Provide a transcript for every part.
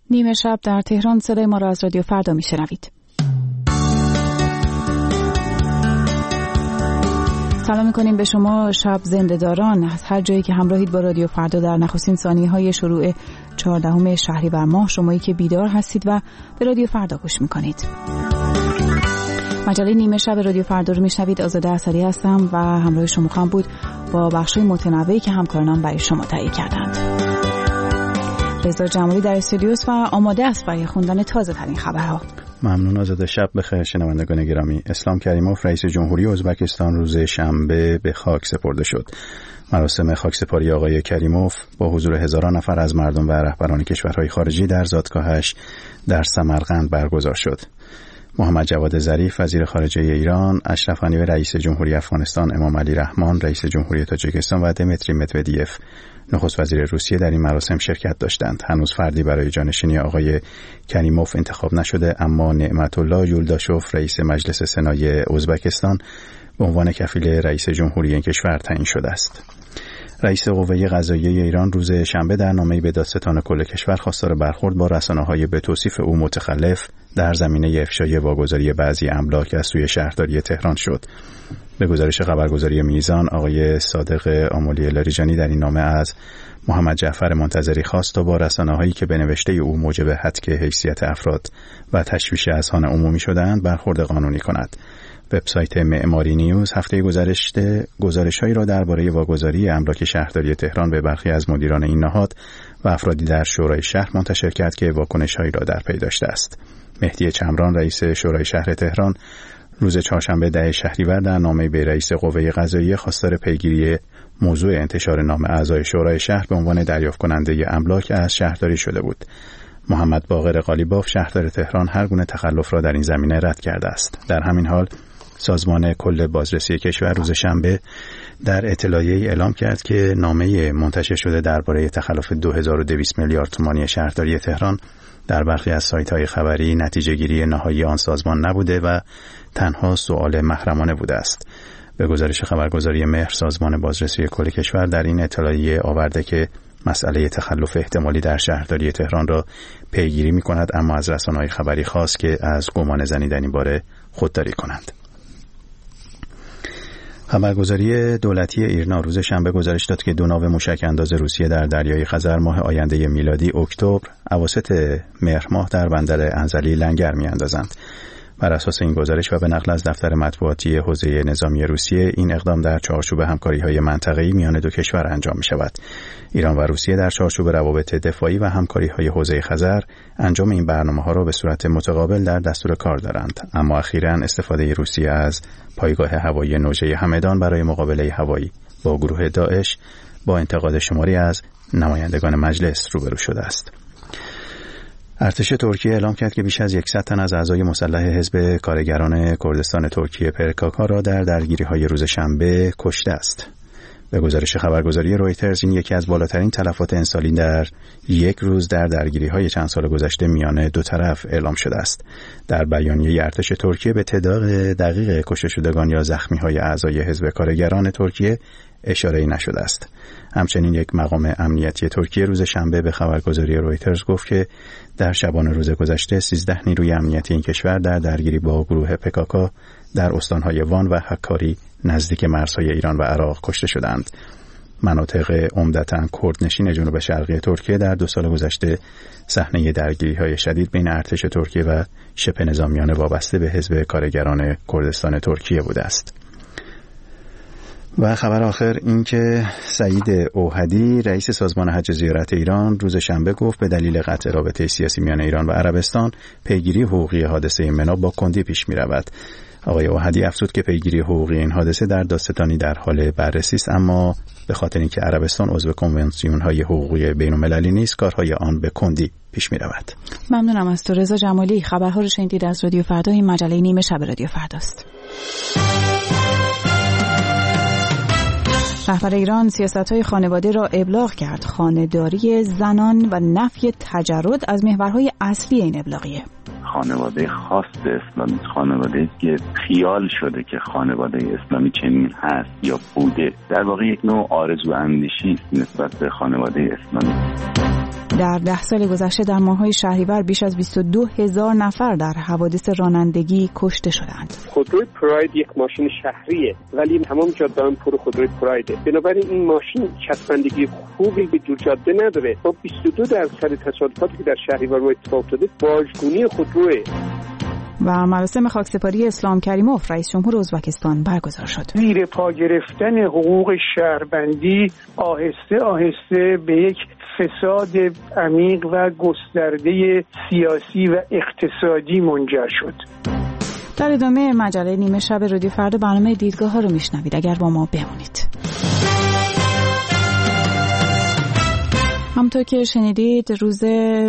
نیمه شب در تهران صدای ما را از رادیو فردا میشنوید. سلام میکنیم به شما شب زنده‌داران از هر جایی که همراهید با رادیو فردا در نخستین ثانیه‌های شروع 14 شهریور ماه، شمایی که بیدار هستید و به رادیو فردا گوش میکنید. مجله نیمه شب رادیو فردا رو میشنوید. آزاده اصلی هستم و همراه شما خواهم بود با بخش‌های متنوعی که همکارانم برای شما تهیه کردند. رضا جمالی در استودیوست و آماده است برای خوندن تازه ترین خبرها. ممنون آزاده. شب بخیر شنوندگان گرامی. اسلام کریموف رئیس جمهوری ازبکستان روز شنبه به خاک سپرده شد. مراسم خاکسپاری آقای کریموف با حضور هزاران نفر از مردم و رهبران کشورهای خارجی در زادگاهش در سمرقند برگزار شد. محمد جواد ظریف وزیر خارجه ایران، اشرف غنی رئیس جمهوری افغانستان، امام علی رحمان رئیس جمهوری تاجیکستان و دمیتری مدودیف نخست وزیر روسیه در این مراسم شرکت داشتند. هنوز فردی برای جانشینی آقای کریموف انتخاب نشده، اما نعمت الله یولداشوف رئیس مجلس سنای ازبکستان به عنوان کفیل رئیس جمهوری این کشور تعیین شده است. رئیس قوه قضاییه ایران روز شنبه در نامه‌ای به دادستان کل کشور خواستار برخورد با رسانه‌های به توصیف او متخلف در زمینه افشای واگذاری بعضی املاک از سوی شهرداری تهران شد. به گزارش خبرگزاری میزان، آقای صادق آملی لاریجانی در این نامه از محمد جعفر منتظری خواست تا با رسانه‌هایی که به نوشته او موجب هتک حیثیت افراد و تشویش اذهان عمومی شدند برخورد قانونی کند. وبسایت معماری نیوز هفته گذشته گزارش‌هایی را درباره واگذاری املاک شهرداری تهران به برخی از مدیران این نهاد و افرادی در شورای شهر منتشر کرد که واکنش‌هایی را در پی داشته است. مهدی چمران رئیس شورای شهر تهران روز چهارشنبه 10 شهریور در نامه‌ای به رئیس قوه قضاییه خواستار پیگیری موضوع انتشار نام اعضای شورای شهر به عنوان دریافت کننده املاک از شهرداری شده بود. محمد باقر قالیباف شهردار تهران هر گونه تخلف را در این زمینه رد کرده است. در همین حال سازمان کل بازرسی کشور روز شنبه در اطلاعیه‌ای اعلام کرد که نامه منتشر شده درباره تخلف 2200 میلیارد تومانی شهرداری تهران در برخی از سایت‌های خبری نتیجه‌گیری نهایی آن سازمان نبوده و تنها سؤال محرمانه بوده است. به گزارش خبرگزاری مهر، سازمان بازرسی کل کشور در این اطلاعیه آورده که مسئله تخلف احتمالی در شهرداری تهران را پیگیری می‌کند، اما از رسانه‌های خبری خواست که از گمان زنی در این باره خودداری کنند. خبرگزاری دولتی ایرنا روز شنبه گزارش داد که 2 ناو موشک انداز روسیه در دریای خزر ماه آینده میلادی اکتبر اواسط مهر ماه در بندر انزلی لنگر می‌اندازند. بر اساس این گزارش و به نقل از دفتر مطبوعاتی حوزه نظامی روسیه، این اقدام در چارچوب همکاری‌های منطقه‌ای میان دو کشور انجام می‌شود. ایران و روسیه در چارچوب روابط دفاعی و همکاری‌های حوزه خزر انجام این برنامه‌ها را به صورت متقابل در دستور کار دارند، اما اخیراً استفاده روسیه از پایگاه هوایی نوژه همدان برای مقابله هوایی با گروه داعش با انتقاد شماری از نمایندگان مجلس روبرو شده است. ارتش ترکیه اعلام کرد که بیش از 100 تن از اعضای مسلح حزب کارگران کردستان ترکیه PKK را در درگیری‌های روز شنبه کشته است. به گزارش خبرگزاری رویترز، این یکی از بالاترین تلفات انسانی در یک روز در درگیری‌های چند سال گذشته میان دو طرف اعلام شده است. در بیانیه ارتش ترکیه به تعداد دقیق کشته شدگان یا زخمی‌های اعضای حزب کارگران ترکیه اشاره‌ای نشده است. همچنین یک مقام امنیتی ترکیه روز شنبه به خبرگزاری رویترز گفت که در شبانه روز گذشته 13 نیروی امنیتی این کشور در درگیری با گروه PKK در استان‌های وان و حکاری نزدیک مرزهای ایران و عراق کشته شدند. مناطق عمدتاً کردنشین جنوب شرقی ترکیه در 2 سال گذشته صحنه درگیری‌های شدید بین ارتش ترکیه و شبه نظامیان وابسته به حزب کارگران کردستان ترکیه بوده است. و خبر آخر این که سعید اوحدی رئیس سازمان حج زیارت ایران روز شنبه گفت به دلیل قطع رابطه سیاسی میان ایران و عربستان پیگیری حقوقی حادثه منا با کندی پیش می رود. آقای اوحدی افزود که پیگیری حقوقی این حادثه در دادستانی در حال بررسی است، اما به خاطر اینکه عربستان عضو کنوانسیون‌های حقوقی بین‌المللی نیست، کارهای آن به کندی پیش می رود. ممنونم از تو رضا جمالی. خبرها رو شنیدید از رادیو فردا. این مجله نیمه شب رادیو فرداست. رهبر ایران سیاست‌های خانواده را ابلاغ کرد. خانه‌داری زنان و نفی تجرد از محورهای اصلی این ابلاغیه. خانواده خاص اسلامی، خانواده که خیال شده که خانواده اسلامی چنین هست یا بوده، در واقع یک نوع آرزو اندیشی نسبت به خانواده اسلامی. در 10 سال گذشته در ماه‌های شهریور بیش از 22,000 نفر در حوادث رانندگی کشته شدند. خودروی پراید یک ماشین شهریه ولی تمام جاده هم پر خودروی پرایده. بنابراین این ماشین چسبندگی خوبی به جور جاده نداره. با 22% تصادفاتی که در شهریور اتفاق افتاده واژگونی خودروه. و مراسم خاکسپاری اسلام کریموف رئیس جمهور ازبکستان برگزار شد. زیر پا گرفتن حقوق شهروندی آهسته آهسته به یک فساد عمیق و گسترده سیاسی و اقتصادی منجر شد. در ادامه مجله نیمه شب رادیو فردا برنامه دیدگاه ها رو میشنوید. اگر با ما بمونید. همونطور که شنیدید روز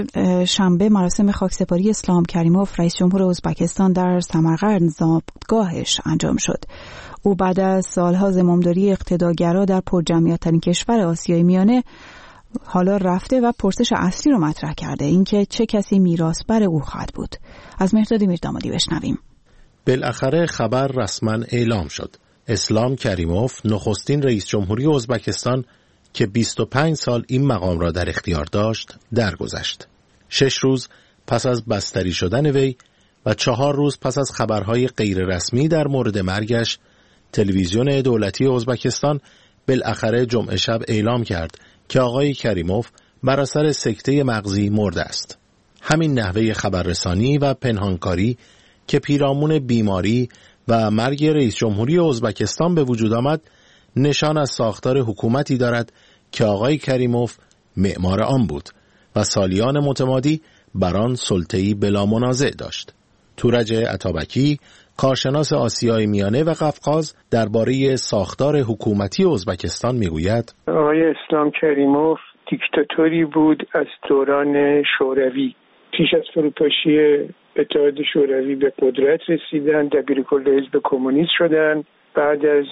شنبه مراسم خاکسپاری اسلام کریموف رئیس جمهور ازبکستان در سمرقند زادگاهش انجام شد. او بعد از سالها زمامداری اقتدارگرا در پرجمعیت‌ترین کشور آسیای میانه حالا رفته و پرسش اصلی رو مطرح کرده، اینکه چه کسی میراثبر او خواهد بود. از مهرداد میردامادی بشنویم. بالاخره خبر رسما اعلام شد. اسلام کریموف نخستین رئیس جمهوری ازبکستان که 25 سال این مقام را در اختیار داشت درگذشت. 6 روز پس از بستری شدن وی و 4 روز پس از خبرهای غیر رسمی در مورد مرگش، تلویزیون دولتی ازبکستان بالاخره جمعه شب اعلام کرد که آقای کریموف بر اثر سکته مغزی مرده است. همین نحوه خبررسانی و پنهانکاری که پیرامون بیماری و مرگ رئیس جمهوری ازبکستان به وجود آمد، نشان از ساختار حکومتی دارد که آقای کریموف معمار آن بود و سالیان متمادی بر آن سلطه‌ای بلا منازع داشت. تورج عطابکی، کارشناس آسیای میانه و قفقاز، درباره ساختار حکومتی ازبکستان میگوید: آقای اسلام کریموف دیکتاتوری بود از دوران شوروی. پیش از فروپاشی اتحاد شوروی به قدرت رسیدن، دبیرکل حزب کمونیست شدن. بعد از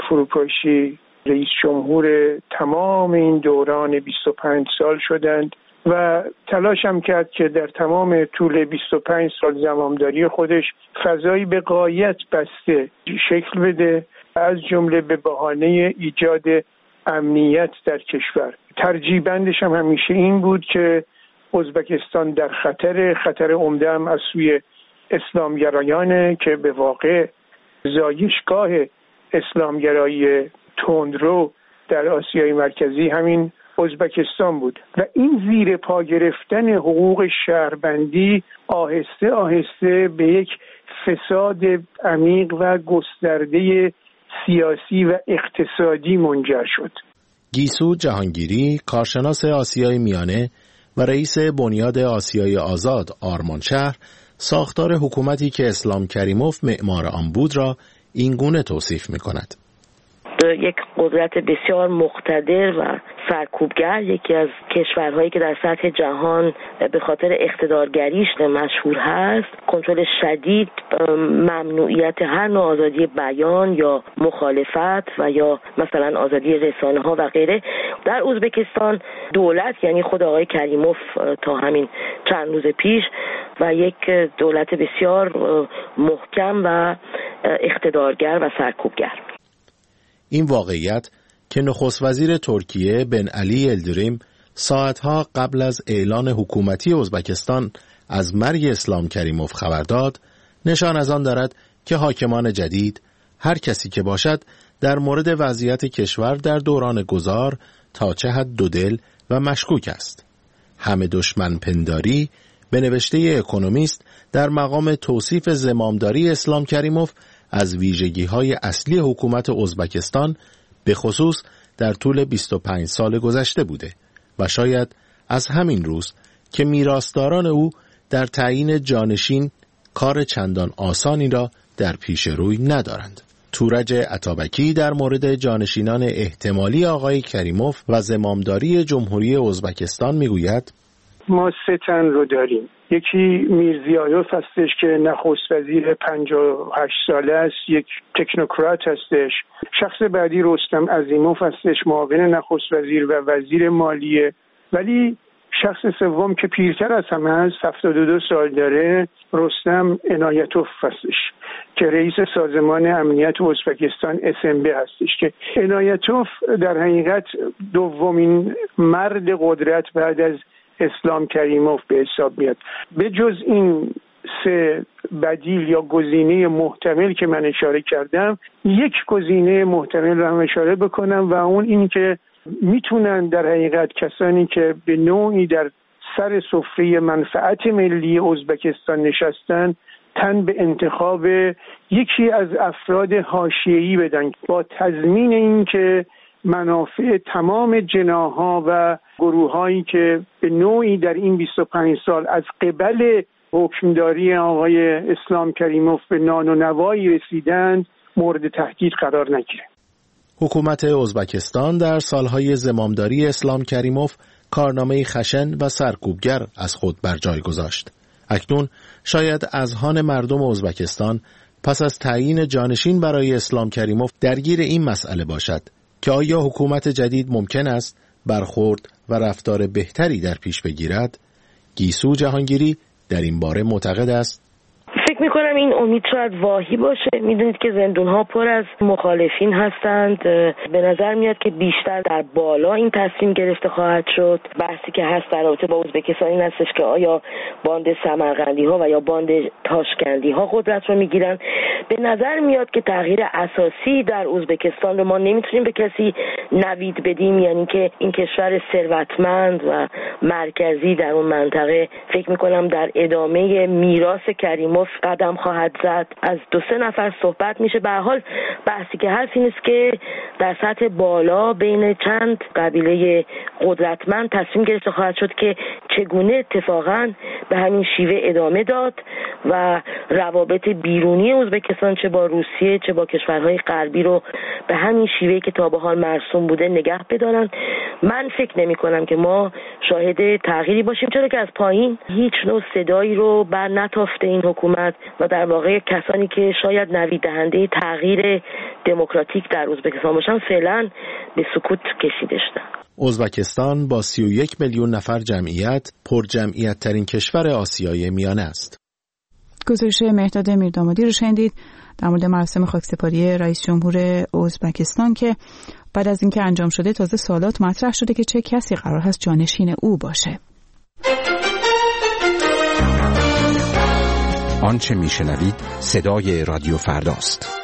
فروپاشی رئیس جمهور تمام این دوران 25 سال شدند و تلاش هم کرد که در تمام طول 25 سال زمامداری خودش فضایی به غایت بسته شکل بده، از جمله به بهانه ایجاد امنیت در کشور. ترجیح بندش هم همیشه این بود که ازبکستان در خطر عمده هم از سوی اسلامگرایانه که به واقع زایشگاه اسلامگرایی تندرو در آسیای مرکزی همین ازبکستان بود و این زیر پا گرفتن حقوق شهروندی آهسته آهسته به یک فساد عمیق و گسترده سیاسی و اقتصادی منجر شد. گیسو جهانگیری، کارشناس آسیای میانه و رئیس بنیاد آسیای آزاد آرمانشهر، ساختار حکومتی که اسلام کریموف معمار آن بود را این گونه توصیف می‌کند: یک قدرت بسیار مقتدر و سرکوبگر، یکی از کشورهایی که در سطح جهان به خاطر اقتدارگریش مشهور هست، کنترل شدید، ممنوعیت هر نوع آزادی بیان یا مخالفت و یا مثلا آزادی رسانه ها و غیره. در ازبکستان دولت، یعنی خود آقای کریموف تا همین چند روز پیش، و یک دولت بسیار محکم و اقتدارگر و سرکوبگر. این واقعیت که نخست وزیر ترکیه بن علی الدریم ساعتها قبل از اعلان حکومتی ازبکستان از مرگ اسلام کریموف خبر داد، نشان از آن دارد که حاکمان جدید، هر کسی که باشد، در مورد وضعیت کشور در دوران گذار تا چه حد دودل و مشکوک است. همه دشمن پنداری به نوشته اکونومیست در مقام توصیف زمامداری اسلام کریموف از ویژگی‌های اصلی حکومت ازبکستان به خصوص در طول 25 سال گذشته بوده و شاید از همین روز که میراثداران او در تعیین جانشین کار چندان آسانی را در پیش روی ندارند. تورج عطابکی در مورد جانشینان احتمالی آقای کریموف و زمامداری جمهوری ازبکستان میگوید: ما 3 تن رو داریم. یکی میرزیایوف هستش که نخست وزیر 58 ساله است، یک تکنوکرات هستش. شخص بعدی رستم عظیموف هستش، معاون نخست وزیر و وزیر مالیه. ولی شخص سوم که پیرتر از همه است، 72 سال داره، رستم عنایتوف هستش که رئیس سازمان امنیت ازبکستان SMB هستش که عنایتوف در حقیقت دومین مرد قدرت بعد از اسلام کریموف به حساب میاد. به جز این 3 بدیل یا گزینه محتمل که من اشاره کردم، یک گزینه محتمل رو هم اشاره بکنم و اون این که میتونن در حقیقت کسانی که به نوعی در سر سفره منفعت ملی ازبکستان نشستن تن به انتخاب یکی از افراد حاشیه‌ای بدن با تضمین این که منافع تمام جناح‌ها و گروه‌هایی که به نوعی در این 25 سال از قبل حکمداری آقای اسلام کریموف به نان و نوایی رسیدند مورد تهدید قرار نگیره. حکومت ازبکستان در سالهای زمامداری اسلام کریموف کارنامه‌ای خشن و سرکوبگر از خود بر جای گذاشت. اکنون شاید اذهان مردم ازبکستان پس از تعیین جانشین برای اسلام کریموف درگیر این مسئله باشد که آیا حکومت جدید ممکن است برخورد و رفتار بهتری در پیش بگیرد؟ گیسو جهانگیری در این باره معتقد است فکر میکنم این امید شاید واهی باشه. میدونید که زندون‌ها پر از مخالفین هستند. به نظر میاد که بیشتر در بالا این تصمیم گرفته خواهد شد. بحثی که هست در رابطه با ازبکستان این هستش که آیا باند سمرقندی‌ها و یا باند تاشکندی‌ها قدرت رو میگیرن. به نظر میاد که تغییر اساسی در ازبکستان رو ما نمیتونیم به کسی نوید بدیم، یعنی که این کشور ثروتمند و مرکزی در اون منطقه فکر میکنم در ادامه میراث کریموف قدم خواهد زد. از 2-3 نفر صحبت میشه. به هر حال بحثی که هست این است که در سطح بالا بین چند قبیله قدرتمند تصمیم گرفته خواهد شد که چگونه اتفاقا به همین شیوه ادامه داد و روابط بیرونی ازبکستان چه با روسیه چه با کشورهای غربی رو به همین شیوهی که تا به حال مرسوم بوده نگه بدارن. من فکر نمی کنم که ما شاهد تغییری باشیم، چرا که از پایین هیچ نوع صدایی رو بر نتافته این حکومت و در واقع کسانی که شاید نوید دهنده تغییر دموکراتیک در ازبکستان باشن فعلا به سکوت کشیده شدن. ازبکستان با 31 میلیون نفر جمعیت پر جمعیت ترین کشور آسیای میانه است. گزارش مهرداد میردامادی رو شنیدید در مورد مراسم خاکسپاری رئیس جمهور ازبکستان که بعد از اینکه انجام شده تازه سوالات مطرح شده که چه کسی قرار هست جانشین او باشه. آنچه میشنوید صدای رادیو فرداست.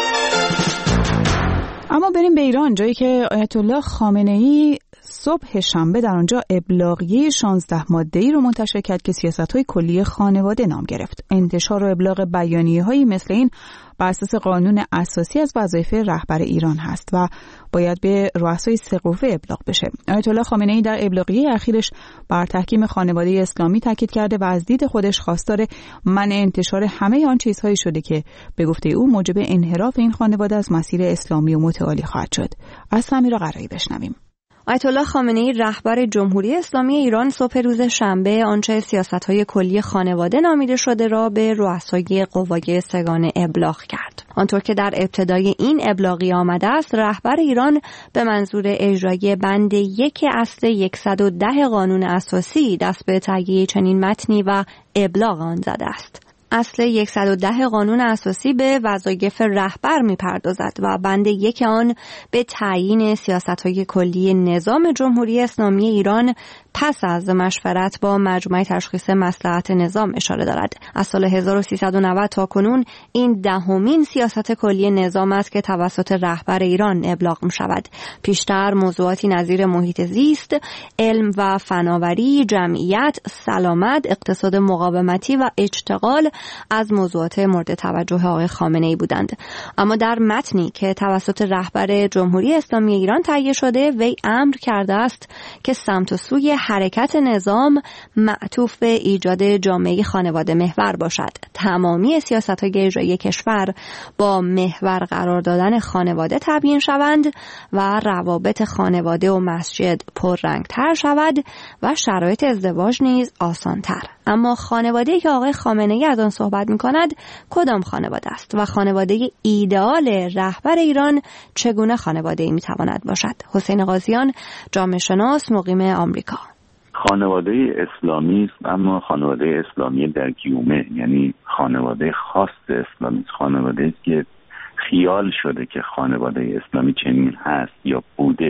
اما بریم به ایران، جایی که آیت الله خامنه‌ای صبح شنبه در آنجا ابلاغیه 16 ماده‌ای رو منتشر کرد که سیاست‌های کلی خانواده نام گرفت. انتشار و ابلاغ بیانیه‌هایی مثل این بر اساس قانون اساسی از وظایف رهبر ایران هست و باید به رؤسای سه قوه ابلاغ بشه. آیت الله خامنه‌ای در ابلاغیه اخیرش بر تحکیم خانواده اسلامی تاکید کرده و از دید خودش خواستار منع انتشار همه آن چیزهایی شده که به گفته او موجب انحراف این خانواده از مسیر اسلامی و متعالی خواهد شد. از سمیرا قرایی بشنویم. آیت الله خامنه‌ای رهبر جمهوری اسلامی ایران صبح روز شنبه آنچه سیاست‌های کلی خانواده نامیده شده را به رؤسای قوای سگانه ابلاغ کرد. آنطور که در ابتدای این ابلاغیه آمده است، رهبر ایران به منظور اجرای بند 1 اصل 110 قانون اساسی دست به تهیه چنین متنی و ابلاغ آن زده است. اصل 110 قانون اساسی به وظایف رهبر می‌پردازد و بند 1 آن به تعیین سیاست‌های کلی نظام جمهوری اسلامی ایران پس از مشورت با مجمع تشخیص مصلحت نظام اشاره دارد. از سال 1390 تا کنون این 10مین سیاست کلی نظام است که توسط رهبر ایران ابلاغ می‌شود. پیشتر موضوعاتی نظیر محیط زیست، علم و فناوری، جمعیت، سلامت، اقتصاد مقاومتی و اشتغال از موضوعات مورد توجه آقای خامنه‌ای بودند. اما در متنی که توسط رهبر جمهوری اسلامی ایران تهیه شده، وی امر کرده است که سمت و سوی حرکت نظام معطوف به ایجاد جامعه خانواده محور باشد. تمامی سیاست‌های اجرایی کشور با محور قرار دادن خانواده تبیین شوند و روابط خانواده و مسجد پررنگ‌تر شود و شرایط ازدواج نیز آسان‌تر. اما خانواده‌ای که آقای خامنه‌ای از آن صحبت می‌کند کدام خانواده است و خانواده ایدئال رهبر ایران چگونه خانواده‌ای می‌تواند باشد؟ حسین قاضیان، جامعه شناس مقیم آمریکا. خانواده اسلامی است، اما خانواده اسلامی در گیومه، یعنی خانواده خاص اسلامی، خانواده که خیال شده که خانواده اسلامی چنین هست یا بوده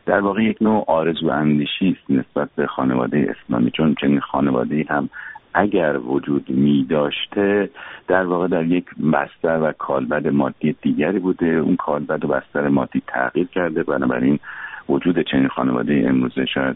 در واقع یک نوع آرزو اندیشی است نسبت به خانواده اسلامی، چون چنین خانواده‌ای هم اگر وجود می داشته در واقع در یک بستر و کالبد مادی دیگری بوده، اون کالبد و بستر مادی تغییر کرده، بنابراین وجود چنین خانواده امروزه شاید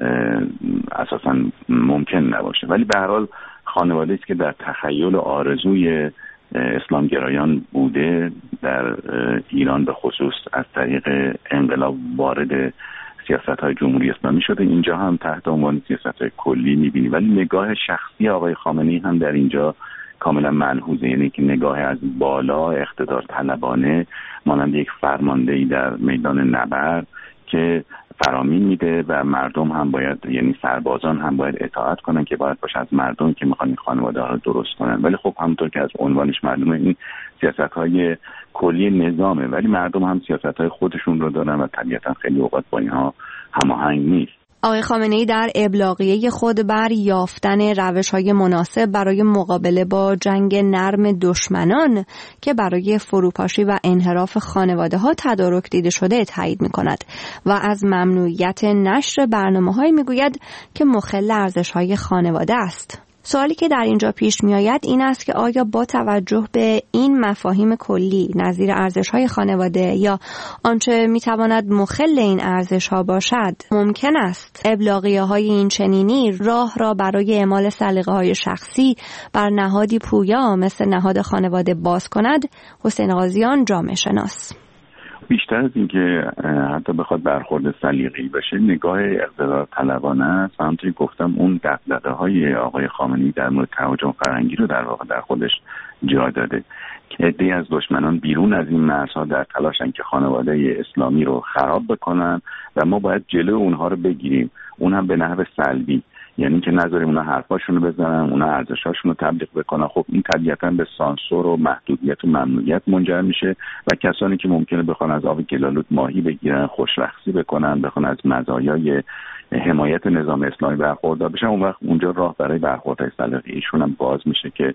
اساساً ممکن نباشه. ولی به هر حال خانواده است که در تخیل و آرزوی اسلامگرایان بوده، در ایران به خصوص از طریق انقلاب وارد سیاست‌های جمهوری اسلامی شده. اینجا هم تحت عنوان سیاست‌های کلی می‌بینی، ولی نگاه شخصی آقای خامنه‌ای هم در اینجا کاملا ملحوظه، یعنی که نگاه از بالا اقتدار طلبانه مانند یک فرماندهی در میدان نبرد که فرامین میده و مردم هم باید، یعنی سربازان هم باید اطاعت کنن که باید باشه از مردم که میخوان این خانواده ها رو درست کنن. ولی خب همونطور که از عنوانش معلومه این سیاست‌های کلی نظامه، ولی مردم هم سیاست‌های خودشون رو دارن و طبیعتا خیلی اوقات با اینها هماهنگ نیست. آقای خامنه‌ای در ابلاغیه خود بر یافتن روش‌های مناسب برای مقابله با جنگ نرم دشمنان که برای فروپاشی و انحراف خانواده‌ها تدارک دیده شده تایید می‌کند و از ممنوعیت نشر برنامه‌هایی می‌گوید که مخل ارزش‌های خانواده است. سوالی که در اینجا پیش می آید این است که آیا با توجه به این مفاهیم کلی نظیر ارزش‌های خانواده یا آنچه می تواند مخل این ارزش‌ها باشد ممکن است ابلاغیه‌های این چنینی راه را برای اعمال سلیقه‌های شخصی بر نهادی پویا مثل نهاد خانواده باز کند؟ حسین قاضیان، جامعه شناس: بیشتر از اینکه حتی بخواد برخورد سلیقه‌ای بشه، نگاه اقتدار طلبانه است. همونطوری گفتم اون دغدغه‌های آقای خامنه‌ای در مورد تهاجم فرهنگی رو در واقع در خودش جا داده که عده‌ای از دشمنان بیرون از این مرزها در تلاشن که خانواده اسلامی رو خراب بکنن و ما باید جلو اونها رو بگیریم، اون هم به نحو سلبی، یعنی که نذاریم اونا حرفاشون رو بزنن، اونا ارزشاشون رو تبلیغ بکنن. خب این طبیعتاً به سانسور و محدودیت و ممنوعیت منجر میشه و کسانی که ممکنه بخوان از آب گلالود ماهی بگیرن، خوشرخصی بکنن، بخوان از مزایای حمایت نظام اسلامی برخوردار بشن، اون وقت اونجا راه برای برخوردهای سلیقه‌ای ایشون هم باز میشه که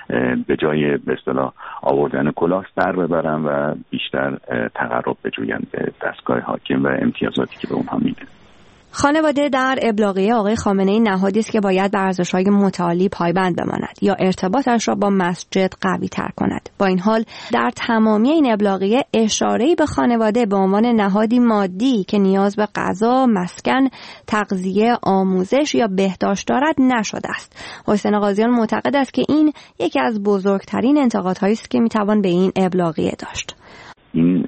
به جای به اصطلاح آوردن کلاه سر ببرن و بیشتر تقرب بجوین به دستگاه حاکم و امتیازاتی که به اونها میده. خانواده در ابلاغیه آقای خامنه‌ای نهادی است که باید بر ارزش‌های متعالی پایبند بماند یا ارتباطش را با مسجد قوی‌تر کند. با این حال در تمامی این ابلاغیه اشاره‌ای به خانواده به عنوان نهادی مادی که نیاز به غذا، مسکن، تغذیه، آموزش یا بهداشت دارد نشده است. حسین قاضیان معتقد است که این یکی از بزرگترین انتقادهایی است که می‌توان به این ابلاغیه داشت. این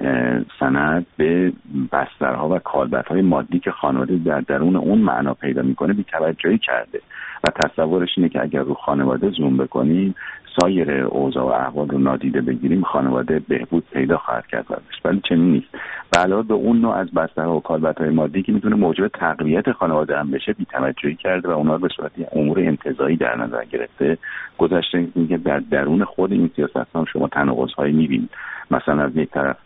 سند به بسترها و کالبدهای مادی که خانواده در درون اون معنا پیدا میکنه بی‌توجهی کرده و تصورش اینه که اگر رو خانواده زوم بکنیم، سایر اوضاع و احوال رو نادیده بگیریم، خانواده بهبود پیدا خواهد کرد ازش، ولی چنین نیست. به علاوه به اون نوع از بسترها و کالبدهای مادی که میتونه موجب تقویت خانواده هم بشه بی‌توجهی کرده و اونها رو به صورت امور انتزاعی در نظر گرفته. گذشته اینکه در درون خود این سیاست‌ها شما تناقض‌هایی می‌بینید. مثلا از یک طرف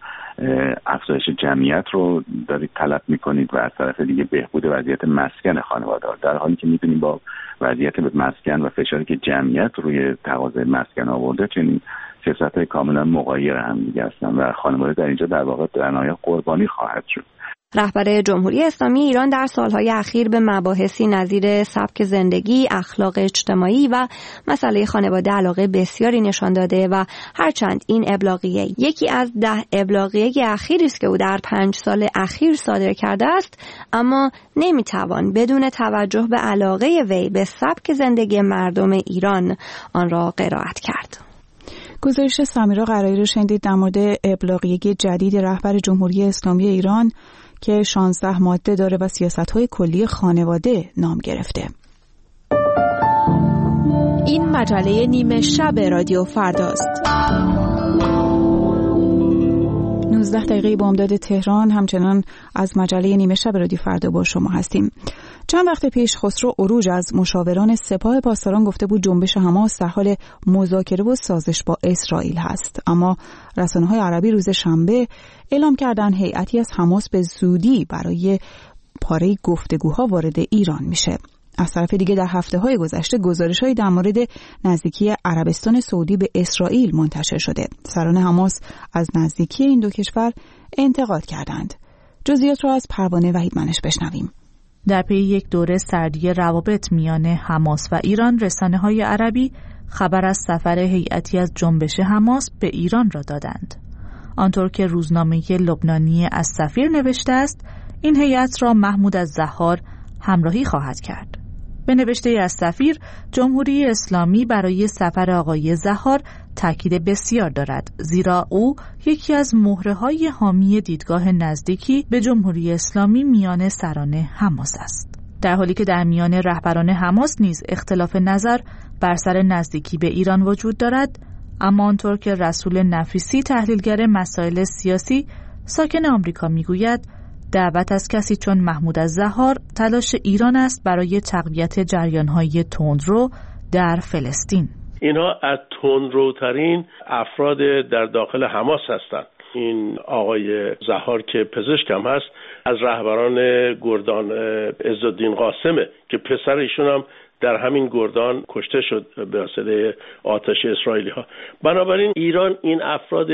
افزایش جمعیت رو دارید طلب میکنید و از طرف دیگه بهبود وضعیت مسکن خانواده‌ها، در حالی که میدونیم با وضعیت مسکن و فشاری که جمعیت روی تقاضای مسکن آورده چنین سیاست‌های کاملا مغایر هم دیگه هستن و خانواده در اینجا در واقع در نهایت قربانی خواهد شد. رهبر جمهوری اسلامی ایران در سالهای اخیر به مباحثی نظیر سبک زندگی، اخلاق اجتماعی و مسئله خانواده علاقه بسیاری نشان داده و هرچند این ابلاغیه یکی از 10 ابلاغیه اخیری است که او در 5 سال اخیر صادر کرده است، اما نمیتوان بدون توجه به علاقه وی به سبک زندگی مردم ایران آن را قرائت کرد. گزارش سمیرا قرایی رو شنیدید در مورد ابلاغیه جدید رهبر جمهوری اسلامی ایران که 16 ماده داره و سیاست‌های کلی خانواده نام گرفته. این مجله نیمه شب رادیو فرداست. 19 دقیقه بامداد تهران. همچنان از مجله نیمه شب رادیو فردا با شما هستیم. چند وقت پیش خسرو عروج از مشاوران سپاه پاسداران گفته بود جنبش حماس در حال مذاکره و سازش با اسرائیل هست، اما رسانه‌های عربی روز شنبه اعلام کردند هیئتی از حماس به زودی برای پاره گفتگوها وارد ایران میشه. از طرف دیگه در هفته‌های گذشته گزارش‌هایی در مورد نزدیکی عربستان سعودی به اسرائیل منتشر شده. سران حماس از نزدیکی این دو کشور انتقاد کردند. جزئیات رو از پروانه وحیدمنش بشنویم. در پی یک دوره سردی روابط میان حماس و ایران، رسانه‌های عربی خبر از سفر هیئتی از جنبش حماس به ایران را دادند. آنطور که روزنامه لبنانی السفیر نوشته است، این هیئت را محمود الزهار همراهی خواهد کرد. به نوشته السفیر، جمهوری اسلامی برای سفر آقای زهار تاکید بسیار دارد، زیرا او یکی از مهره‌های حامی دیدگاه نزدیکی به جمهوری اسلامی میان سران حماس است. در حالی که در میان رهبران حماس نیز اختلاف نظر بر سر نزدیکی به ایران وجود دارد، اما آنطور که رسول نفیسی، تحلیلگر مسائل سیاسی ساکن آمریکا میگوید، دعوت از کسی چون محمود الزهار تلاش ایران است برای تقویت جریان‌های تندرو در فلسطین. اینها از تندروترین افراد در داخل حماس هستند. این آقای زهار که پزشک هم هست، از رهبران گردان عزالدین قاسمه که پسر ایشون هم در همین گردان کشته شد به واسطه آتش اسرائیلی ها. بنابراین ایران این افراد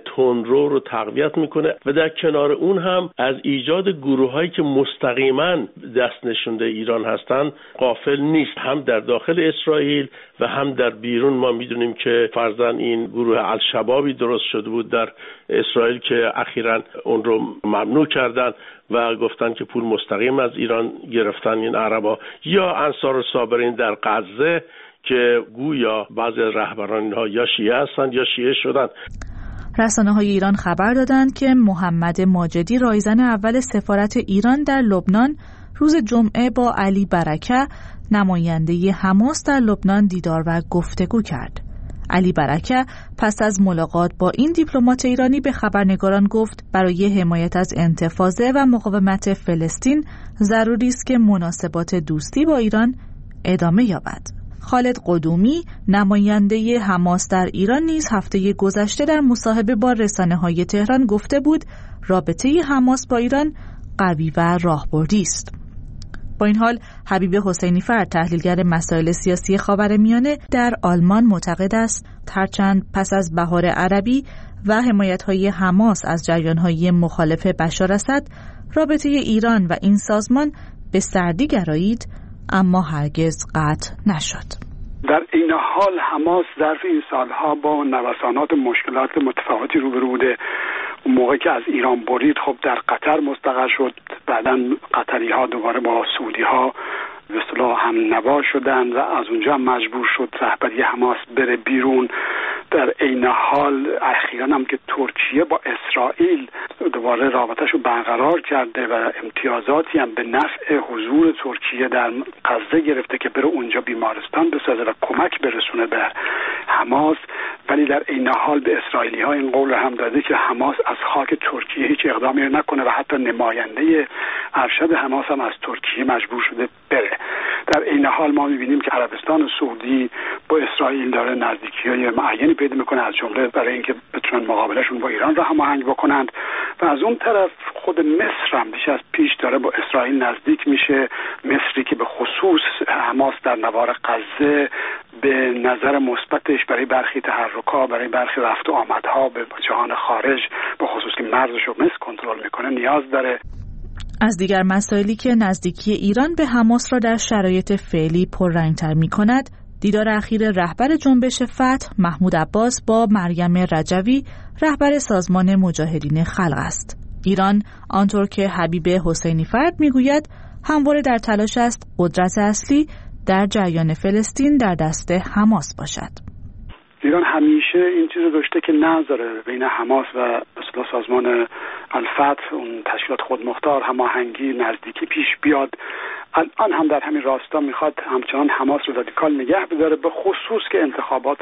تندرو رو تقویت میکنه و در کنار اون هم از ایجاد گروهایی که مستقیما دست نشونده ایران هستن غافل نیست. هم در داخل اسرائیل و هم در بیرون ما میدونیم که فرضاً این گروه الشبابی درست شده بود در اسرائیل که اخیراً اون رو ممنوع کردن و گفتن که پول مستقیم از ایران گرفتن این عربا، یا انصار صابرین در غزه که گویا بعضی از رهبران اینها یا شیعه هستند یا شیعه شدن. رسانه‌های ایران خبر دادند که محمد ماجدی، رایزن اول سفارت ایران در لبنان، روز جمعه با علی برکه، نماینده حماس در لبنان، دیدار و گفتگو کرد. علی برکه پس از ملاقات با این دیپلمات ایرانی به خبرنگاران گفت برای حمایت از انتفاضه و مقاومت فلسطین ضروری است که مناسبات دوستی با ایران ادامه یابد. خالد قدومی، نماینده حماس در ایران، نیز هفته گذشته در مصاحبه با رسانه‌های تهران گفته بود رابطه حماس با ایران قوی و راهبردی است. با این حال حبیب حسینی فرد، تحلیلگر مسائل سیاسی خاورمیانه در آلمان، معتقد است هرچند پس از بهار عربی و حمایت‌های حماس از جریان‌های مخالف بشار اسد، رابطه ایران و این سازمان به سردی گرایید، اما هرگز قطع نشد. در این حال حماس ظرف این سالها با نوسانات مشکلات متفاوتی روبرو بوده. اون موقع که از ایران برید، خب در قطر مستقر شد، بعداً قطری ها دوباره با سعودی ها به اصطلاح هم نوا شدن و از اونجا مجبور شد رهبری حماس بره بیرون. در عین حال اخیراً هم که ترکیه با اسرائیل دوباره رابطه‌اش رو برقرار کرده و امتیازاتی هم به نفع حضور ترکیه در غزه گرفته که بره اونجا بیمارستان بسازه و کمک برسونه به حماس، ولی در عین حال به اسرائیلی‌ها این قول هم داده که حماس از خاک ترکیه هیچ اقدامی نکنه و حتی نماینده ارشد حماس هم از ترکیه مجبور شده بره. در این حال ما می‌بینیم که عربستان سعودی با اسرائیل داره نزدیکی‌های معینی پیدا می‌کنه، از جمله برای اینکه بتونن مقابلشون با ایران را هماهنگ بکنند، و از اون طرف خود مصر هم بیش از پیش داره با اسرائیل نزدیک میشه. مصری که به خصوص حماس در نوار غزه به نظر مثبتش برای برخی تحرک‌ها، برای برخی رفت و آمدها به جهان خارج، به خصوص که مرزش رو مصر کنترل میکنه، نیاز داره. از دیگر مسائلی که نزدیکی ایران به حماس را در شرایط فعلی پررنگ‌تر می‌کند، دیدار اخیر رهبر جنبش فتح محمود عباس با مریم رجوی، رهبر سازمان مجاهدین خلق است. ایران، آنطور که حبیب حسینی فرد میگوید، همواره در تلاش است قدرت اصلی در جریان فلسطین در دست حماس باشد. ایران همیشه این چیز داشته که نذاره بین حماس و اصلاح سازمان الفتح، اون تشکیلات خودمختار، هماهنگی نزدیکی پیش بیاد. الان هم در همین راستا میخواد همچنان حماس رو رادیکال نگه بداره، به خصوص که انتخابات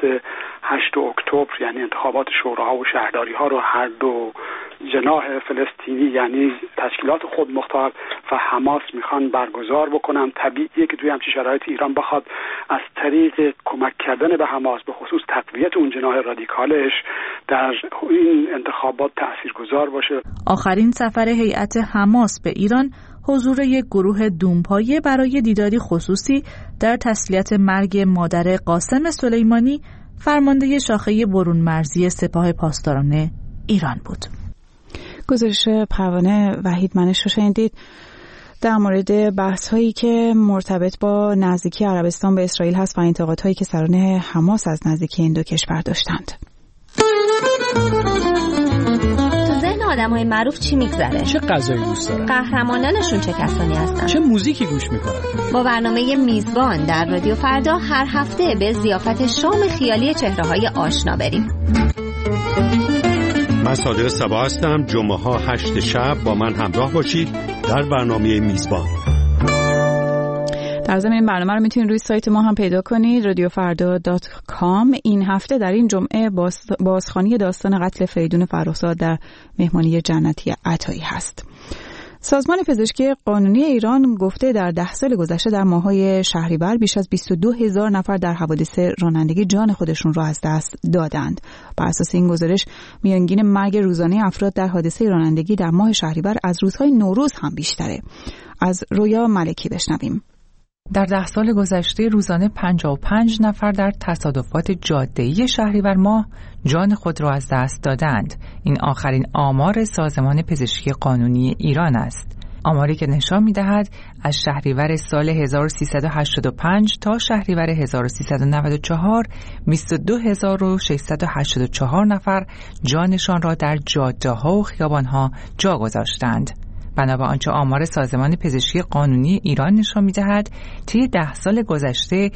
8 اکتبر یعنی انتخابات شوراها و شهرداری ها رو هر دو جناح فلسطینی یعنی تشکیلات خودمختار و حماس میخوان برگزار بکنن. طبیعیه که توی همچین شرایط ایران بخواد از طریق کمک کردن به حماس، به خصوص تقویت اون جناح رادیکالش، در این انتخابات تاثیرگذار باشه. آخرین سفر هیئت حماس به ایران حضور یک گروه دونپایه برای دیداری خصوصی در تسلیت مرگ مادر قاسم سلیمانی، فرمانده شاخه برون مرزی سپاه پاسداران ایران بود. گزارش پروانه وحید منش رو شنیدید در مورد بحث هایی که مرتبط با نزدیکی عربستان به اسرائیل هست و انتقادات هایی که سران حماس از نزدیکی این دو کشور داشتند. تو ذهن آدمای معروف چی میگذره؟ چه غذایی دوست دارن؟ قهرمانانشون چه کسانی هستن؟ چه موزیکی گوش میکنن؟ با برنامه میزبان در رادیو فردا هر هفته به ضیافت شام خیالی چهره‌های آشنا بریم. من صادق صبا هستم. جمعه ها 8 شب با من همراه باشید در برنامه میزبان. در ضمن این برنامه رو میتونید روی سایت ما هم پیدا کنید radiofarda.com. این هفته در این جمعه بازخوانی داستان قتل فریدون فرخزاد در مهمانی جنتی عطایی هست. سازمان پزشکی قانونی ایران گفته در 10 سال گذشته در ماه‌های شهریور بیش از 22,000 نفر در حوادث رانندگی جان خودشون را از دست دادند. بر اساس این گزارش میانگین مرگ روزانه افراد در حادثه رانندگی در ماه شهریور از روزهای نوروز هم بیشتره. از رویا ملکی بشنویم. در 10 سال گذشته روزانه 55 نفر در تصادفات جاده‌ای شهریور ماه جان خود را از دست دادند. این آخرین آمار سازمان پزشکی قانونی ایران است. آماری که نشان می‌دهد از شهریور سال 1385 تا شهریور 1394 22,684 نفر جانشان را در جاده‌ها و خیابان‌ها جا گذاشتند. بنا به آنچه آمار سازمان پزشکی قانونی ایران نشان می‌دهد، طی 10 سال گذشته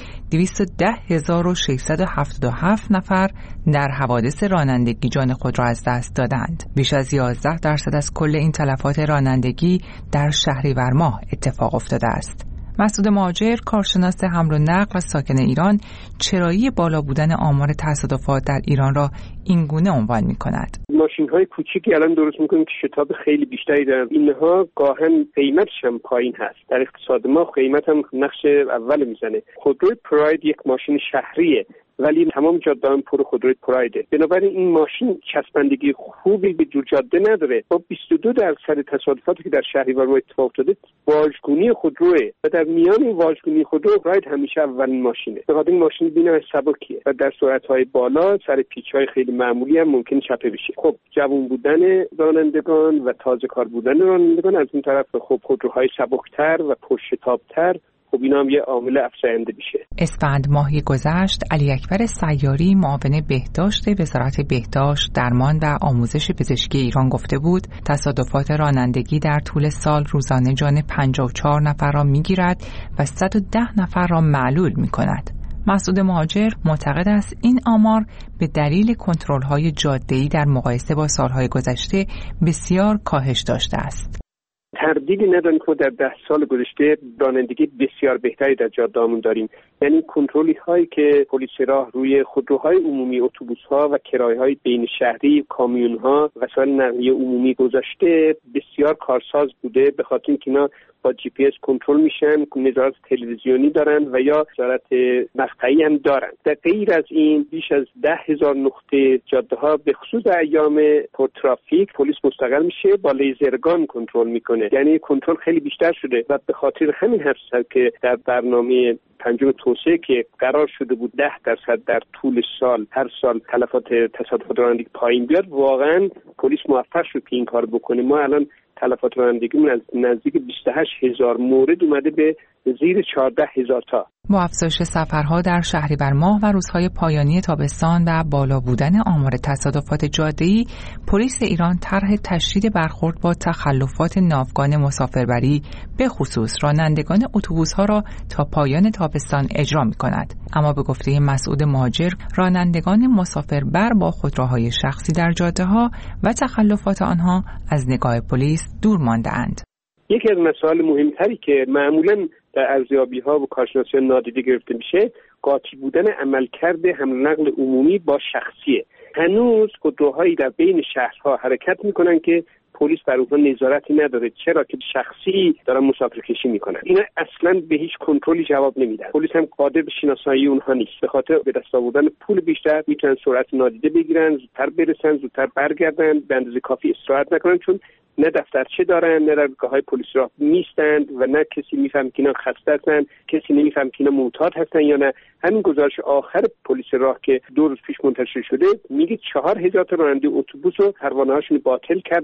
210,677 نفر در حوادث رانندگی جان خود را از دست دادند. بیش از 11% از کل این تلفات رانندگی در شهریور ماه اتفاق افتاده است. مسعود مهاجر، کارشناس حمل و نقل و ساکن ایران، چرایی بالا بودن آمار تصادفات در ایران را این گونه عنوان می‌کند. ماشین‌های کوچیکی الان درست می‌کنیم که شتاب خیلی بیشتری دارن. اینها گاهن قیمتش هم پایین هست. در اقتصاد ما قیمت هم نقش اول میزنه. خودروی پراید یک ماشین شهریه، ولی تمام جاده‌ها پر خودروی پرایده. بنابراین این ماشین چسبندگی خوبی به جور جاده نداره. با 22% تصادفاتی که در شهریور اتفاق افتاده واژگونی خودروه و در میان این واژگونی خودرو پراید همیشه اولین ماشینه. به خاطر این ماشین بینش سبکیه و در سرعت‌های بالا سر پیچ‌های خیلی معمولی هم ممکن چپه بشه. خب جوان بودن رانندگان و تازه کار بودن رانندگان از این طرف خب خودروهای سبکتر و پرشتاب‌تر، خب اینا هم یه عامل افزاینده میشه. اسفند ماهی گذشت علی اکبر سیاری، معاون بهداشت وزارت بهداشت، درمان و آموزش پزشکی ایران گفته بود تصادفات رانندگی در طول سال روزانه جان 54 نفر را میگیرد و 110 نفر را معلول میکند. مسعود مهاجر معتقد است این آمار به دلیل کنترل‌های جاده‌ای در مقایسه با سالهای گذشته بسیار کاهش داشته است. تردیدی نداریم که در 10 سال گذشته رانندگی بسیار بهتری در جاده‌هامون داریم. یعنی کنترلی هایی که پلیس راه روی خودروهای عمومی، اتوبوس‌ها و کرایه‌های بین شهری، کامیون‌ها، وسایل نقلیه عمومی گذاشته بسیار کارساز بوده، به خاطر اینکه اینا با جی پی اس کنترل میشن، نظارت تلویزیونی دارن و یا نظارت مقطعی هم دارن. در غیر از این بیش از 10,000 نقطه جاده‌ها به خصوص ایام پرترافیک پلیس مستقل میشه با لیزرگان کنترل میکنه. یعنی کنترل خیلی بیشتر شده و به خاطر همین هست که در برنامه پنجم توسعه که قرار شده بود 10% در طول سال هر سال تلفات تصادفات رانندگی پایین بیاد، واقعا پلیس موفق شد که این کار بکنه. ما الان تلفات رانندگیمون از نزدیک 28,000 مورد اومده به زیر 14,000 تا. با افزایش سفرها در شهریور ماه و روزهای پایانی تابستان و بالا بودن آمار تصادفات جاده‌ای، پلیس ایران طرح تشدید برخورد با تخلفات ناوگان مسافربری به خصوص رانندگان اتوبوس‌ها را تا پایان تابستان اجرا می‌کند. اما به گفته مسعود مهاجر، رانندگان مسافربر با خودروهای شخصی در جاده‌ها و تخلفات آنها از نگاه پلیس دور مانده‌اند. یکی از مسائل مهمتری که معمولاً در ارزیابی‌ها و کارشناسی نادیده گرفته میشه، قاطی بودن عملکرد حمل و نقل عمومی با شخصیه. هنوز خودروهایی در بین شهرها حرکت میکنن که پلیس بر اونها نظارتی نداره، چرا که شخصی دارن مسافرکشی میکنن. اینا اصلا به هیچ کنترلی جواب نمیدن. پلیس هم قادر به شناسایی اونها نیست. به خاطر به دست آوردن پول بیشتر میتونن سرعت نادیده بگیرن، زودتر برسن، زودتر برگردن، به اندازه کافی استراحت نکنن، چون نه دفترچه دارن، نه دادگاه‌های پلیس راه نیستند و نه کسی میفهمه که اینا خسته هستن، کسی نمیفهمه که اینا معتاد هستن یا نه. همین گزارش آخر پلیس راه که 2 روز پیش منتشر شده میگه 4,000 تا راننده اتوبوس رو پروانه‌هاشون باطل کردن یا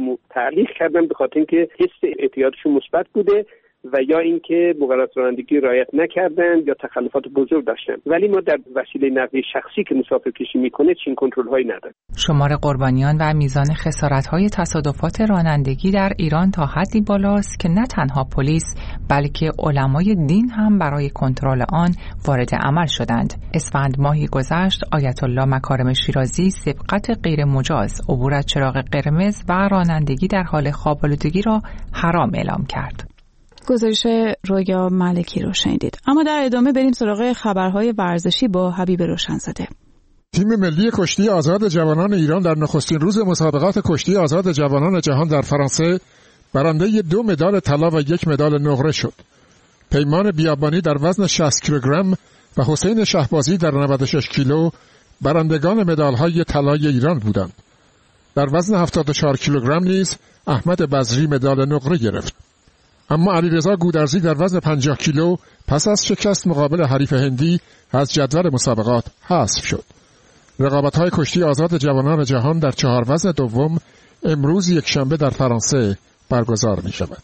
تعلیق کردن به خاطر اینکه حس اعتیادشون مثبت بوده و یا اینکه مقررات رانندگی رعایت نکردن یا تخلفات بزرگ داشتن. ولی ما در وسیله نقلیه شخصی که مسافرکشی میکنه چنین کنترل‌هایی نداریم. شمار قربانیان و میزان خسارت‌های تصادفات رانندگی در ایران تا حدی بالاست که نه تنها پلیس بلکه علمای دین هم برای کنترل آن وارد عمل شدند. اسفند ماهی گذشت آیت الله مکارم شیرازی سبقت غیر مجاز، عبور از چراغ قرمز و رانندگی در حال خواب‌آلودگی را حرام اعلام کرد. گزارش رویا ملکی رو شنیدید. اما در ادامه بریم سراغ خبرهای ورزشی با حبیب روشنزاده. تیم ملی کشتی آزاد جوانان ایران در نخستین روز مسابقات کشتی آزاد جوانان جهان در فرانسه برنده 2 مدال طلا و 1 مدال نقره شد. پیمان بیابانی در وزن 60 کیلوگرم و حسین شهبازی در 96 کیلو برندگان مدال‌های طلای ایران بودند. در وزن 74 کیلوگرم نیز احمد بزری مدال نقره گرفت. اما علیرضا گودرزی در وزن 50 کیلو پس از شکست مقابل حریف هندی از جدول مسابقات حذف شد. رقابت‌های کشتی آزاد جوانان جهان در 4 وزن دوم امروز یکشنبه در فرانسه برگزار می‌شود.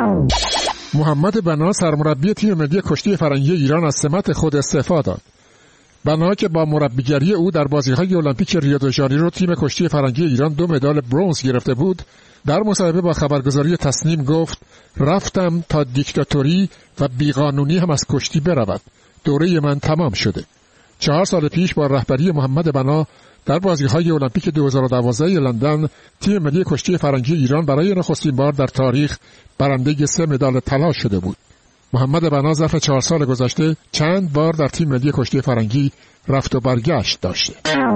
محمد بنا سرمربی تیم ملی کشتی فرنگی ایران از سمت خود استعفا داد. بنا که با مربیگری او در بازی‌های المپیک ریو د ژانیرو تیم کشتی فرنگی ایران 2 مدال برنز گرفته بود، در مصاحبه با خبرگزاری تصنیم گفت رفتم تا دیکتاتوری و بیقانونی هم از کشتی برود. دوره من تمام شده. 4 سال پیش با رهبری محمد بنا در بازی‌های المپیک 2012 لندن تیم ملی کشتی فرنگی ایران برای نخستین بار در تاریخ برنده 3 مدال طلا شده بود. محمد بنا ظرف 4 سال گذشته چند بار در تیم ملی کشتی فرنگی رفت و برگشت داشته.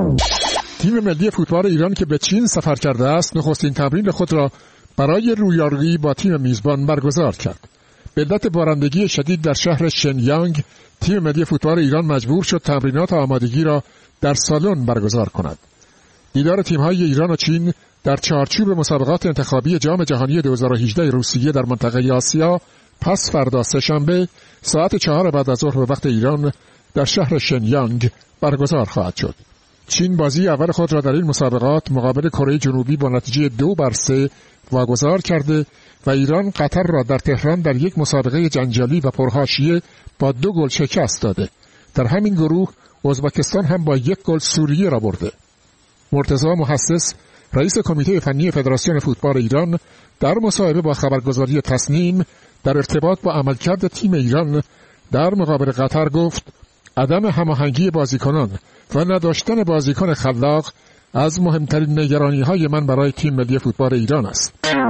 تیم ملی فوتبال ایران که به چین سفر کرده است نخستین تمرین خود را برای رویارویی با تیم میزبان برگزار کرد. به علت بارندگی شدید در شهر شنیانگ تیم ملی فوتبال ایران مجبور شد تمرینات آمادگی را در سالن برگزار کند. دیدار تیم‌های ایران و چین در چارچوب مسابقات انتخابی جام جهانی 2018 روسیه در منطقه آسیا پس فردا سه‌شنبه ساعت 4 بعد از ظهر به وقت ایران در شهر شنیانگ برگزار خواهد شد. چین بازی اول خود را در این مسابقات مقابل کره جنوبی با نتیجه 2-3 واگذار کرده و ایران قطر را در تهران در یک مسابقه جنجالی و پرحاشیه با 2 گل شکست داده. در همین گروه ازبکستان هم با 1 گل سوریه را برده. مرتضی محسس رئیس کمیته فنی فدراسیون فوتبال ایران در مصاحبه با خبرگزاری تصنیم در ارتباط با عملکرد تیم ایران در مقابل قطر گفت عدم هماهنگی بازیکنان و نداشتن بازیکن خلاق از مهمترین نگرانی‌های من برای تیم ملی فوتبال ایران است.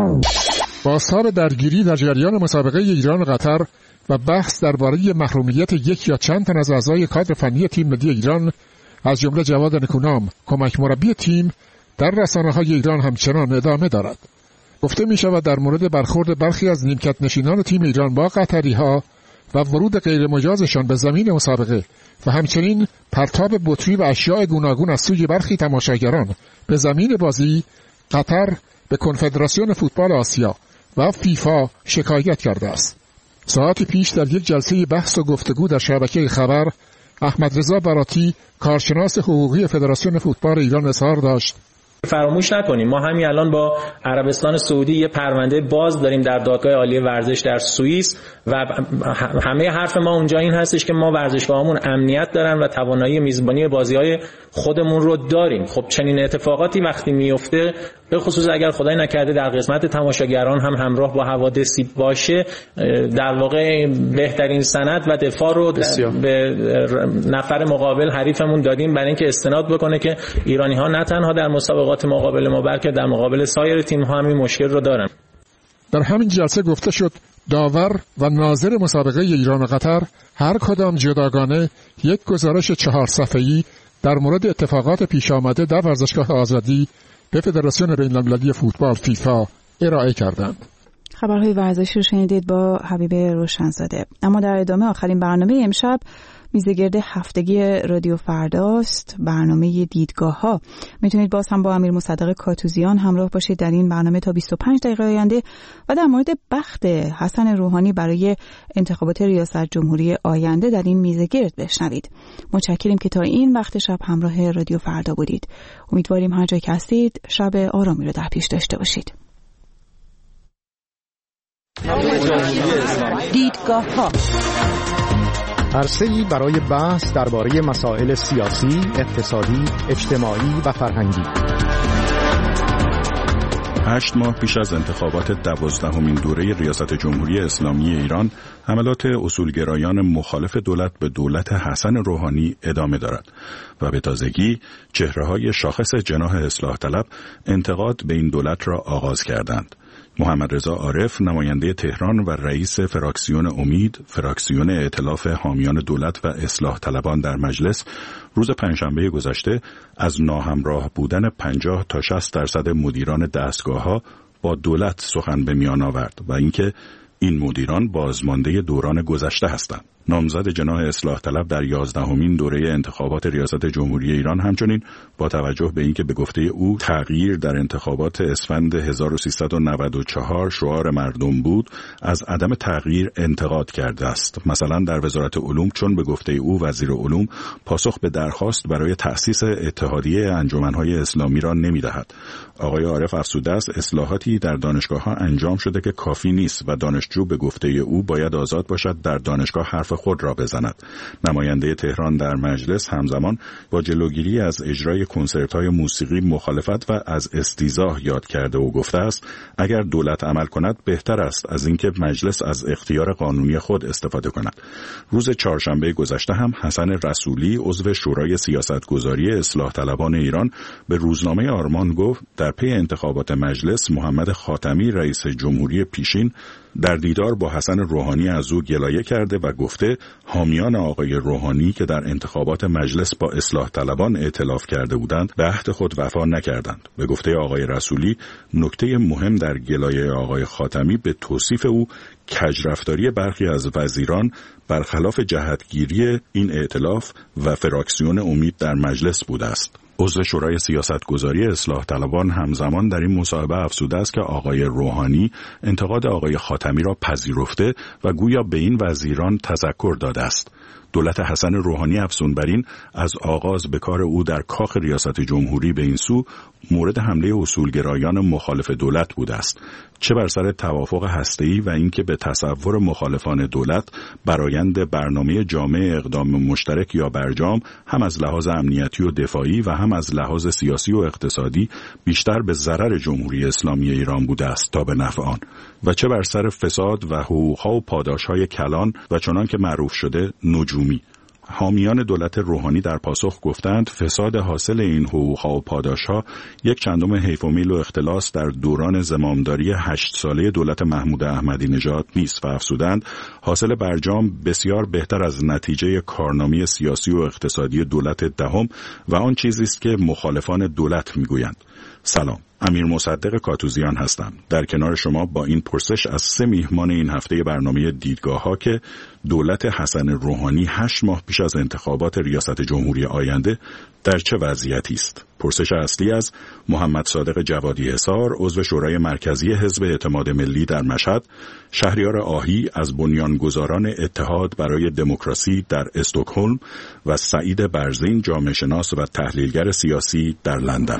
بازتاب درگیری در جریان مسابقه ایران و قطر و بحث درباره محرومیت یک یا چند تن از اعضای کادر فنی تیم ملی ایران از جمله جواد نکونام کمک مربی تیم در رسانه‌های ایران همچنان ادامه دارد. گفته می‌شود در مورد برخورد برخی از نیمکت نشینان تیم ایران با قطری‌ها و ورود غیر مجازشان به زمین مسابقه و همچنین پرتاب بطری و اشیاء گوناگون از سوی برخی تماشاگران به زمین بازی، قطر به کنفدراسیون فوتبال آسیا و فیفا شکایت کرده است. ساعتی پیش در یک جلسه بحث و گفتگو در شبکه خبر، احمد رضا براتی کارشناس حقوقی فدراسیون فوتبال ایران اظهار داشت فراموش نکنیم ما همین الان با عربستان سعودی یه پرونده باز داریم در دادگاه عالی ورزش در سوئیس و همه حرف ما اونجا این هستش که ما ورزشگاهامون امنیت دارن و توانایی میزبانی بازی‌های خودمون رو داریم. خب چنین اتفاقاتی وقتی میفته به خصوص اگر خدای نکرده در قسمت تماشاگران هم همراه با حوادثی باشه، در واقع بهترین سند و دفاع رو به نفر مقابل حریفمون دادیم برای اینکه استناد بکنه که ایرانی‌ها نه تنها در مسابقات مقابل ما بلکه در مقابل سایر تیم‌ها هم این مشکل رو دارن. در همین جلسه گفته شد داور و ناظر مسابقه ایران و قطر هر کدام جداگانه یک گزارش 4 صفحه‌ای در مورد اتفاقات پیش آمده در ورزشگاه آزادی به فدراسیون بین‌المللی فوتبال فیفا ارائه کردند. خبرهای ورزشی رو شنیدید با حبیب روشنزاده. اما در ادامه آخرین برنامه امشب میزگرد هفتگی رادیو فرداست، برنامه دیدگاه‌ها. میتونید باز هم با امیر مصدق کاتوزیان همراه باشید در این برنامه تا 25 دقیقه آینده و در مورد بخت حسن روحانی برای انتخابات ریاست جمهوری آینده در این میزگرد بشنوید. متشکریم که تا این وقت شب همراه رادیو فردا بودید. امیدواریم هر جا که هستید شب آرامی رو در پیش داشته باشید. دیدگاه‌ها عرصه‌ای برای بحث درباره مسائل سیاسی، اقتصادی، اجتماعی و فرهنگی. 8 ماه پیش از انتخابات 12مین دوره ریاست جمهوری اسلامی ایران، حملات اصولگرایان مخالف دولت به دولت حسن روحانی ادامه دارد و به تازگی چهره‌های شاخص جناح اصلاح طلب انتقاد به این دولت را آغاز کردند. محمد رضا عارف، نماینده تهران و رئیس فراکسیون امید، فراکسیون ائتلاف حامیان دولت و اصلاح طلبان در مجلس، روز پنجشنبه گذشته از ناهمراه بودن 50 تا 60% مدیران دستگاه‌ها با دولت سخن به میان آورد و اینکه این مدیران بازمانده دوران گذشته هستند. نامزد جناح اصلاح طلب در 11مین دوره انتخابات ریاست جمهوری ایران همچنین با توجه به اینکه به گفته او تغییر در انتخابات اسفند 1394 شعار مردم بود، از عدم تغییر انتقاد کرده است. مثلا در وزارت علوم، چون به گفته او وزیر علوم پاسخ به درخواست برای تأسیس اتحادیه انجمن‌های اسلامی را نمی‌دهد. آقای عارف افزوده است اصلاحاتی در دانشگاه‌ها انجام شده که کافی نیست و دانشجو به گفته او باید آزاد باشد در دانشگاه حرف خود را بزند. نماینده تهران در مجلس همزمان با جلوگیری از اجرای کنسرت‌های موسیقی مخالفت و از استیزاح یاد کرده و گفته است اگر دولت عمل کند بهتر است از اینکه مجلس از اختیار قانونی خود استفاده کند. روز چهارشنبه گذشته هم حسن رسولی، عضو شورای سیاستگذاری اصلاح طلبان ایران، به روزنامه آرمان گفت در پی انتخابات مجلس محمد خاتمی رئیس جمهوری پیشین در دیدار با حسن روحانی از او گلایه کرده و گفته حامیان آقای روحانی که در انتخابات مجلس با اصلاح طلبان ائتلاف کرده بودند به عهد خود وفا نکردند. به گفته آقای رسولی نکته مهم در گلایه آقای خاتمی به توصیف او کجرفتاری برخی از وزیران برخلاف جهتگیری این ائتلاف و فراکسیون امید در مجلس بوده است. عضو شورای سیاستگذاری اصلاح طلبان همزمان در این مصاحبه افزوده است که آقای روحانی انتقاد آقای خاتمی را پذیرفته و گویا به این وزیران تذکر داده است. دولت حسن روحانی افزون بر این از آغاز به کار او در کاخ ریاست جمهوری به این سو مورد حمله اصولگرایان مخالف دولت بوده است، چه بر سر توافق هسته‌ای و اینکه به تصور مخالفان دولت برآیند برنامه جامع اقدام مشترک یا برجام هم از لحاظ امنیتی و دفاعی و هم از لحاظ سیاسی و اقتصادی بیشتر به ضرر جمهوری اسلامی ایران بوده است تا به نفع آن، و چه بر سر فساد و حقوق‌ها و پاداش‌های کلان و چنان که معروف شده نجومی. حامیان دولت روحانی در پاسخ گفتند فساد حاصل این حقوق‌ها و پاداش‌ها یک چندم حیف و میل و اختلاس در دوران زمامداری 8 ساله دولت محمود احمدی نژاد نیست و افزودند حاصل برجام بسیار بهتر از نتیجه کارنامه سیاسی و اقتصادی دولت دهم و آن چیزی است که مخالفان دولت میگویند. سلام، امیر مصدق کاتوزیان هستم. در کنار شما با این پرسش از 3 میهمان این هفته برنامه دیدگاه‌ها که دولت حسن روحانی 8 ماه پیش از انتخابات ریاست جمهوری آینده در چه وضعیتی است. پرسش اصلی از محمد صادق جوادی حصار، عضو شورای مرکزی حزب اعتماد ملی در مشهد، شهریار آهی از بنیانگذاران اتحاد برای دموکراسی در استکهلم و سعید برزین، جامعه شناس و تحلیلگر سیاسی در لندن.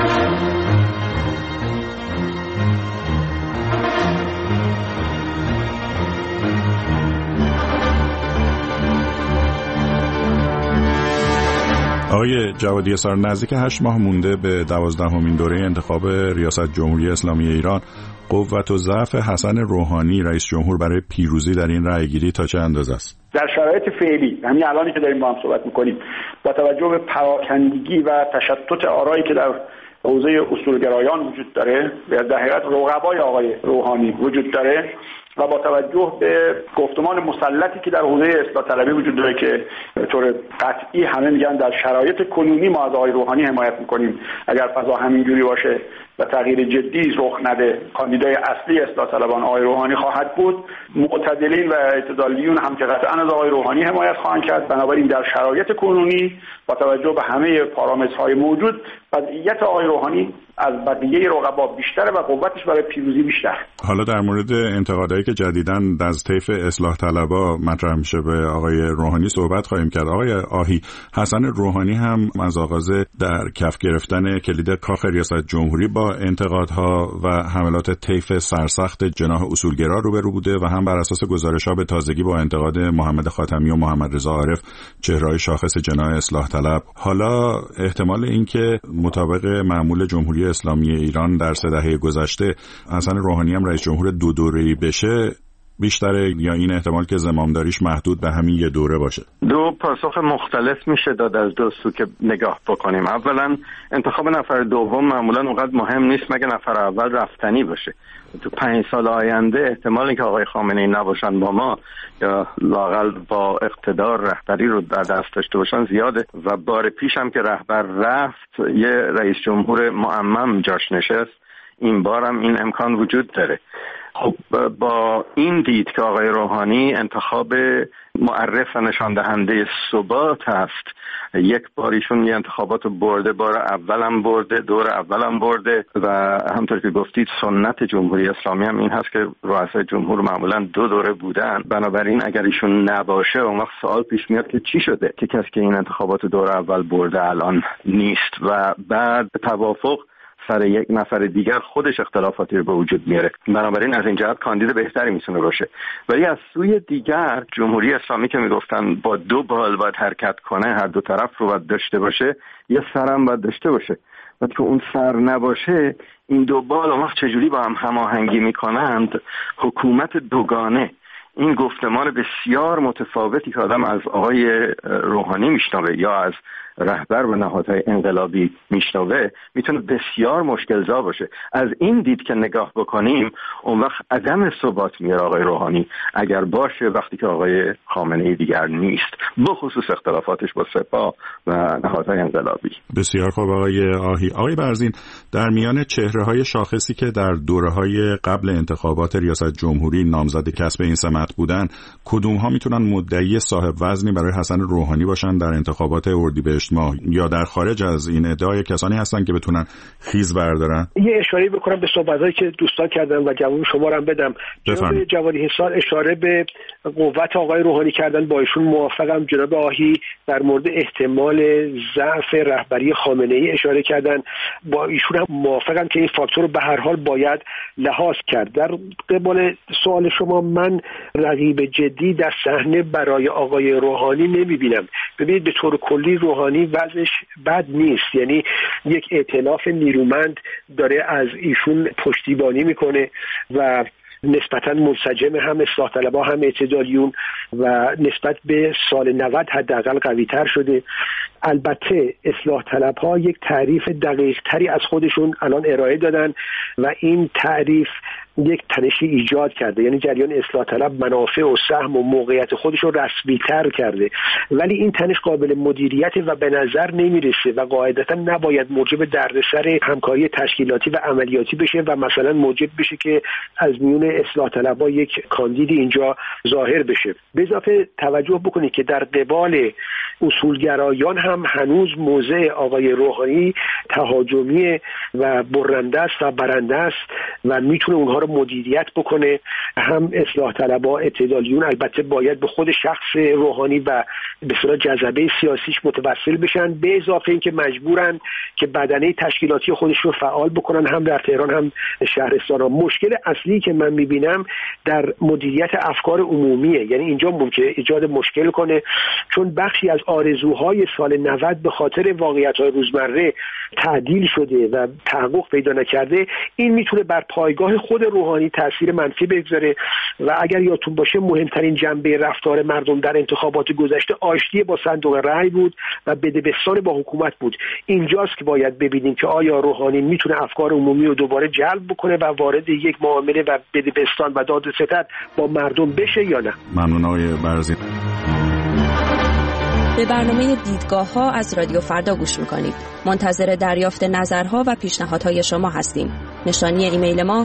آقای جوادی حصار، نزدیک 8 ماه مونده به 12مین دوره انتخاب ریاست جمهوری اسلامی ایران. قوت و ضعف حسن روحانی رئیس جمهور برای پیروزی در این رأیگیری تا چه اندازه است؟ در شرایط فعلی، همین الانی که داریم با هم صحبت می‌کنیم، با توجه به پراکندگی و تشتت آرایی که در حوزه اصولگرایان وجود داره، در حقیقت رقبای آقای روحانی وجود داره و با توجه به گفتمان مسلطی که در حوزه اصلاح طلبی وجود داره که به طور قطعی همه میگن در شرایط کنونی ما از آقای روحانی حمایت میکنیم، اگر فضا همینجوری باشه و تغییر جدی رخ نده کاندیدای اصلی اصلاح طلبان آقای روحانی خواهد بود. معتدلین و اعتدالیون هم که قطعا از آقای روحانی حمایت خواهند کرد. بنابراین در شرایط کنونی با توجه به همه پارامترهای موجود وضعیت آقای روحانی از بقیه رقبا بیشتره و قوتش برای پیروزی بیشتر. حالا در مورد انتقادایی که جدیداً از طیف اصلاح طلبا مطرح میشه به آقای روحانی صحبت خواهیم کرد. آقای آهی، حسن روحانی هم از آغاز در کف گرفتن کلید کاخ ریاست جمهوری با انتقادها و حملات طیف سرسخت جناح اصولگرا روبرو بوده و هم بر اساس گزارش‌ها به تازگی با انتقاد محمد خاتمی و محمد رضا عارف چهره‌های شاخص جناح اصلاح طلب. حالا احتمال اینکه مطابق معمول جمهوری اسلامی ایران در 3 دهه گذشته حسن روحانی هم رئیس جمهور 2 دوره‌ای بشه بیشتره یا این احتمال که زمامداریش محدود به همین 1 دوره باشه؟ 2 پاسخ مختلف میشه داد از 2 سو که نگاه بکنیم. اولا انتخاب نفر دوم معمولا اونقدر مهم نیست مگه نفر اول رفتنی باشه. تو 5 سال آینده احتمالی که آقای خامنه‌ای نباشن با ما یا لااقل با اقتدار رهبری رو در دست داشته باشن زیاده و بار پیش هم که رهبر رفت یه رئیس جمهور معمم جاش نشست، این بارم این امکان وجود داره. خب با این دید که آقای روحانی انتخاب معرف و نشان دهنده ثبات هست، یک باریشون یه انتخابات برده، بار اولم برده، دور اولم برده و همطور که گفتید سنت جمهوری اسلامی هم این هست که رؤسای جمهور معمولا 2 دوره بودن. بنابراین اگر ایشون نباشه اون وقت سوال پیش میاد که چی شده که کسی که این انتخابات دور اول برده الان نیست و بعد توافق سر یک نفر دیگر خودش اختلافاتی رو به وجود میاره. بنابراین از این جهت کاندید بهتری میتونه باشه. ولی از سوی دیگر جمهوری اسلامی که میگفتن با 2 بال باید حرکت کنه، هر 2 طرف رو باید داشته باشه، یه سرم باید داشته باشه. وقتی که اون سر نباشه این 2 بال اون وقت چجوری با هم هماهنگی میکنند؟ حکومت دوگانه، این گفتمان بسیار متفاوتی که آدم از آقای روحانی میشنوه یا از رهبر و نهادهای انقلابی میشنوه میتونه بسیار مشکل‌زا باشه. از این دید که نگاه بکنیم اون وقت عدم ثبات میاره آقای روحانی اگر باشه وقتی که آقای خامنه‌ای دیگر نیست، بخصوص اختلافاتش با سپاه و نهادهای انقلابی. بسیار خوب آقای آهی. آقای برزین، در میان چهره‌های شاخصی که در دوره‌های قبل انتخابات ریاست جمهوری نامزد کسب این سمت بودن، کدوم‌ها میتونن مدعی صاحب وزنی برای حسن روحانی باشن در انتخابات اردیبهشت ماه یا در خارج از این ادعای کسانی هستن که بتونن خیز بردارن؟ یه اشاره بکنم به صحبتایی که دوستان کردن و جواب شما رو هم بدم. جناب جوادی حصار اشاره به قوت آقای روحانی کردن، با ایشون موافقم. جناب آهی در مورد احتمال ضعف رهبری خامنه‌ای اشاره کردن، با ایشون هم موافقم که این فاکتور رو به هر حال باید لحاظ کرد. در قبال سوال شما، من رقیب جدی در صحنه برای آقای روحانی نمیبینم. ببینید به طور کلی روحانی وضعش بد نیست، یعنی یک ائتلاف نیرومند داره از ایشون پشتیبانی میکنه و نسبتاً منسجم، هم اصلاح طلبها هم اعتدالیون، و نسبت به سال 90 حداقل قوی‌تر شده. البته اصلاح طلبها یک تعریف دقیق‌تری از خودشون الان ارائه دادن و این تعریف یک تنشی ایجاد کرده، یعنی جریان اصلاح طلب منافع و سهم و موقعیت خودش رو رسمی‌تر کرده، ولی این تنش قابل مدیریت و به نظر نمیرسه و قاعدتا نباید موجب دردسر همکاری تشکیلاتی و عملیاتی بشه و مثلا موجب بشه که از میون اصلاح طلبها یک کاندیدی اینجا ظاهر بشه. به اضافه توجه بکنید که در قبال اصولگرایان هم هنوز موضع آقای روحانی تهاجمی و برنده است و برنده است و میتونه اونها رو مدیریت بکنه. هم اصلاح طلبها، اعتدالیون البته باید به خود شخص روحانی و به اصطلاح جذبه سیاسیش متوسل بشن، به اضافه اینکه مجبورن که بدنه تشکیلاتی خودش رو فعال بکنن، هم در تهران هم شهرستان. مشکل اصلی که من میبینم در مدیریت افکار عمومیه، یعنی اینجا ممکنه ایجاد مشکل کنه، چون بخشی از آرزوهای سال 90 به خاطر واقعیت‌های روزمره تعدیل شده و تحقق پیدا نکرده. این میتونه بر پایگاه خود روحانی تاثیر منفی بگذاره و اگر یادتون باشه مهمترین جنبه رفتار مردم در انتخابات گذشته آشتی با صندوق رأی بود و بدبستان با حکومت بود. اینجاست که باید ببینیم که آیا روحانی میتونه افکار عمومی رو دوباره جلب بکنه و وارد یک معامله و بدبستان و داد و ستد با مردم بشه یا نه. ممنون آقای برزین. به برنامه دیدگاه ها از رادیو فردا گوش میکنید. منتظر دریافت نظرها و پیشنهادهای شما هستیم. نشانی ایمیل ما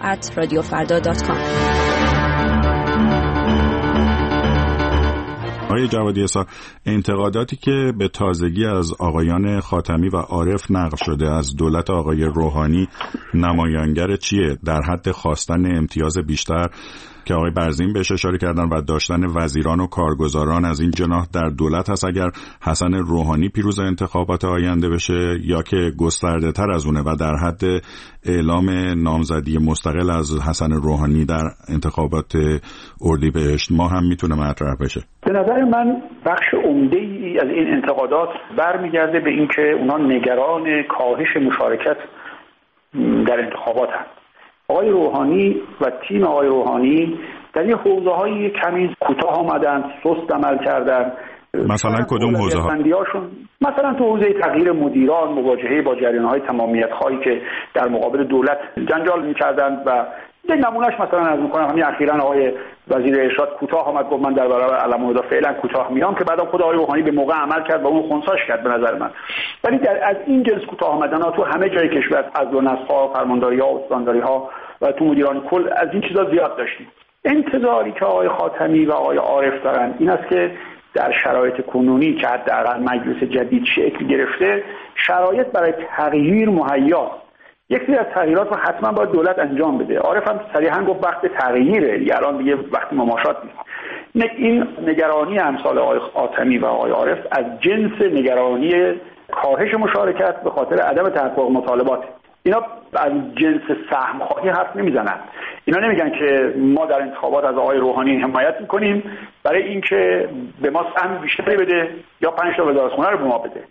دیدگاه@radiofarda.com. آقای جوادی اصار، انتقاداتی که به تازگی از آقایان خاتمی و عارف نقل شده از دولت آقای روحانی نمایانگر چیه؟ در حد خواستن امتیاز بیشتر که آقای برزین بهش اشاره کردن و داشتن وزیران و کارگزاران از این جناح در دولت هست اگر حسن روحانی پیروز انتخابات آینده بشه، یا که گسترده تر از اونه و در حد اعلام نامزدی مستقل از حسن روحانی در انتخابات اردیبهشت ما هم میتونه مطرح بشه؟ به نظر من بخش عمده‌ای از این انتقادات برمیگرده به اینکه اونا نگران کاهش مشارکت در انتخابات هست. آقای روحانی و تیم آقای روحانی در این حوزه‌های کمی کوتاه آمدن، سست عمل کردن. مثلا کدوم حوزه‌ها؟ مثلا تو حوزه تغییر مدیران، مواجهه با جریان‌های تمامیت‌خواهی که در مقابل دولت جنجال می‌کردند و یک نمونهش مثلا از می‌کنم همین اخیراً آقای وزیر ارشاد کوتاه آمد گفت من در برابر علم‌الهدا فعلا کوتاه میام، که بعدم خود آقای روحانی به موقع عمل کرد و اون خنثیش کرد به نظر من. ولی از این جنس کوتاه آمدن‌ها تو همه جای کشور، از نسخ‌ها، فرمانداری‌ها، استانداری‌ها و تو مدیران کل از این چیزا زیاد داشتیم. انتظاری که آقای خاتمی و آقای عارف دارن این است که در شرایط کنونی که حداقل مجلس جدید شکل گرفته، شرایط برای تغییر مهیا. یک سری از تغییرات رو حتما باید دولت انجام بده. عارف هم صریحا گفت وقت تغییره، الان دیگه وقت مماشات نیست. این نگرانی امثال آقای خاتمی و آقای عارف از جنس نگرانی کاهش مشارکت به خاطر عدم تحقق مطالبات. اینا از جنس سهم خواهی حرف نمیزنن. اینا نمیگن که ما در انتخابات از آقای روحانی حمایت میکنیم برای اینکه به ما سهم بیشتری بده یا 5 تا وزارتخونه رو به ما بده.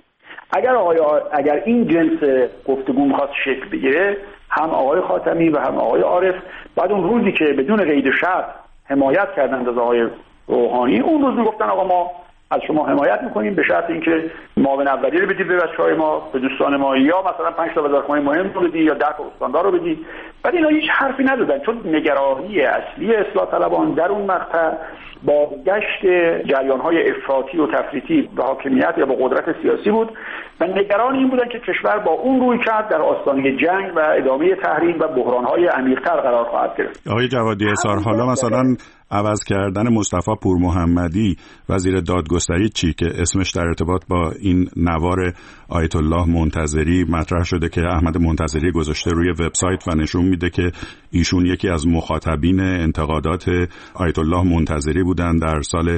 اگر این جنس گفتگو میخواست شکل بگیره، هم آقای خاتمی و هم آقای عارف بعد اون روزی که بدون قید شرط حمایت کردند از آقای روحانی، اون روز میگفتن آقا ما از شما حمایت میکنیم به شرط اینکه معاون اولیه رو بدید به بچه‌های ما، به دوستان ما، یا مثلا 5 تا وزارتخونه مهم رو بدید یا 10 تا استاندار رو بدید. ولی اینا هیچ حرفی نزدن، چون نگرانی اصلی اصلاح طلبان در اون مقطع با گشت جریان‌های افراطی و تفریطی به حاکمیت یا به قدرت سیاسی بود و نگران این بودن که کشور با اون رویکرد در آستانه جنگ و ادامه تحریم و بحران‌های عمیق‌تر قرار خواهد گرفت. آقای جوادی اصار، حالا مثلا عوض کردن مصطفی پورمحمدی وزیر دادگستری چی که اسمش در ارتباط با این نوار آیت الله منتظری مطرح شده که احمد منتظری گذاشته روی وبسایت و نشون میده که ایشون یکی از مخاطبین انتقادات آیت الله منتظری بودن در سال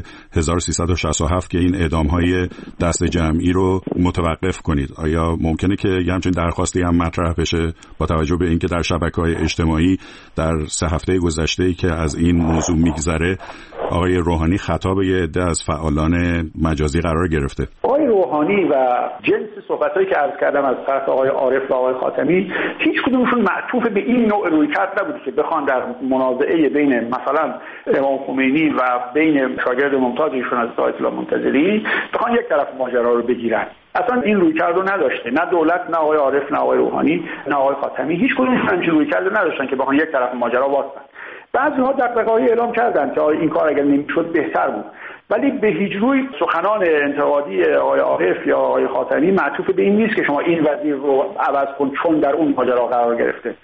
1367 که این اعدام‌های دست جمعی رو متوقف کنید. آیا ممکنه که یه همچین درخواستی هم مطرح بشه با توجه به اینکه در شبکه‌های اجتماعی در 3 هفته گذشته‌ای که از این موضوع میگذره آقای روحانی خطاب یه عده از فعالان مجازی قرار گرفته؟ آقای روحانی و جنس صحبتایی که عرض کردم از طرف آقای عارف و آقای خاتمی هیچ کدومشون معطوف به این نوع رویکرد نبود که بخوان در منازعه بین مثلا امام خمینی و بین شاگرد ممتازشون از آیت الله منتظری بخوان یک طرف ماجرا رو بگیرن. اصلا این رویکرد رو نداشته، نه دولت، نه آقای عارف، نه آقای روحانی، نه آقای خاتمی، هیچ کدومشون همین رویکرد رو نداشتن که بخوان یک طرف ماجرا واسطن. بعضی‌ها دغدغه‌ای اعلام کردند که این کار اگر نمی‌شد بهتر بود، ولی به هیچ روی سخنان انتقادی آقای عارف یا آقای خاتمی معطوف به این نیست که شما این وزیر رو عوض کن چون در اون ماجرا قرار گرفته.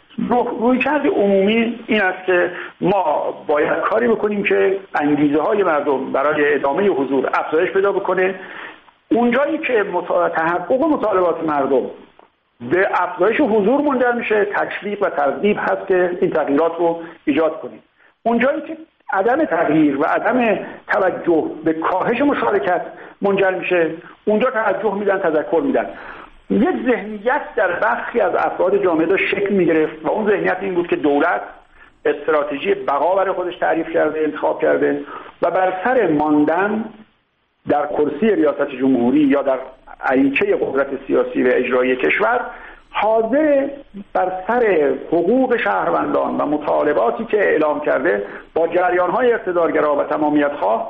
رویکرد عمومی این است که ما باید کاری بکنیم که انگیزه‌های مردم برای ادامه حضور افزایش پیدا بکنه. اونجایی که تحقق مطالبات مردم به افزایش حضور منجر میشه، تشویق و ترغیب هست که این تغییرات رو ایجاد کنیم. اونجایی که عدم تغییر و عدم توجه به کاهش مشارکت منجر میشه، اونجا توجه میدن، تذکر میدن. یک ذهنیت در برخی از افراد جامعه داشت شکل میگرفت و اون ذهنیت این بود که دولت استراتژی بقا برای خودش تعریف کرده، انتخاب کرده و بر سر ماندن در کرسی ریاست جمهوری یا در عریچه قدرت سیاسی و اجرایی کشور حاضر بر سر حقوق شهروندان و مطالباتی که اعلام کرده با جریان‌های اقتدارگرا و تمامیت‌خواه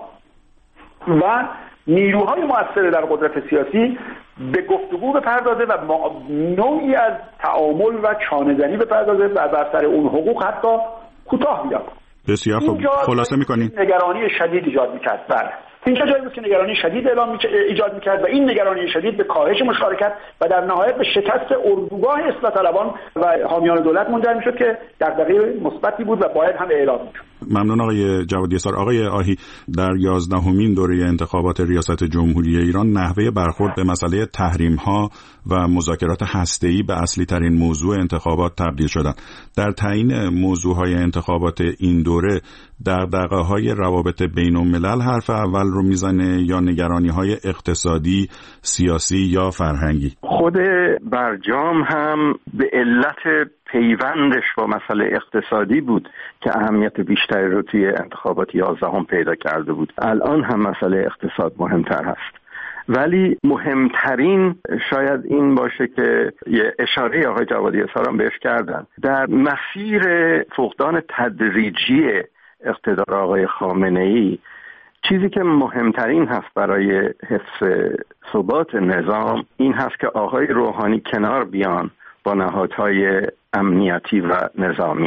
و نیروهای مؤثر در قدرت سیاسی به گفتگو بپردازه و نوعی از تعامل و چانه‌زنی بپردازه و بر سر اون حقوق حتی کوتاه بیاد. بسیار خوب، خلاصه می‌کنید. نگرانی شدید ایجاد می‌کرد. بله. اینجا جایی بود که نگرانی شدید ایجاد میکرد و این نگرانی شدید به کاهش مشارکت و در نهایت به شکست اردوگاه اصلاح طلبان و حامیان دولت منجر میشد که دغدغه مثبتی بود و باید هم اعلام میشد. ممنون آقای جوادی اسار. آقای آهی، در 11مین دوره انتخابات ریاست جمهوری ایران نحوه برخورد به مسئله تحریم‌ها و مذاکرات هسته‌ای به اصلی ترین موضوع انتخابات تبدیل شدند. در تعیین موضوعهای انتخابات این دوره دغدغه‌های روابط بین‌الملل حرف اول رو میزنه یا نگرانی‌های اقتصادی، سیاسی یا فرهنگی؟ خود برجام هم به علت پیوندش با مسئله اقتصادی بود که اهمیت بیشتری رو توی انتخابات 11 پیدا کرده بود. الان هم مسئله اقتصاد مهمتر هست، ولی مهمترین شاید این باشه که یه اشاره آقای جوادی اسار هم بهش کردن، در مسیر فقدان تدریجی اقتدار آقای خامنه‌ای چیزی که مهمترین هست برای حفظ ثبات نظام این هست که آقای روحانی کنار بیان با نهادهای امنیتی و نظامی.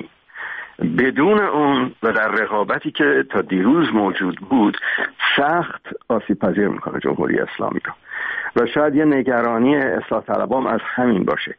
بدون اون و در رقابتی که تا دیروز موجود بود سخت آسیب پذیر میکنه جمهوری اسلامی رو و شاید یه نگرانی اصلاح طلبان از همین باشه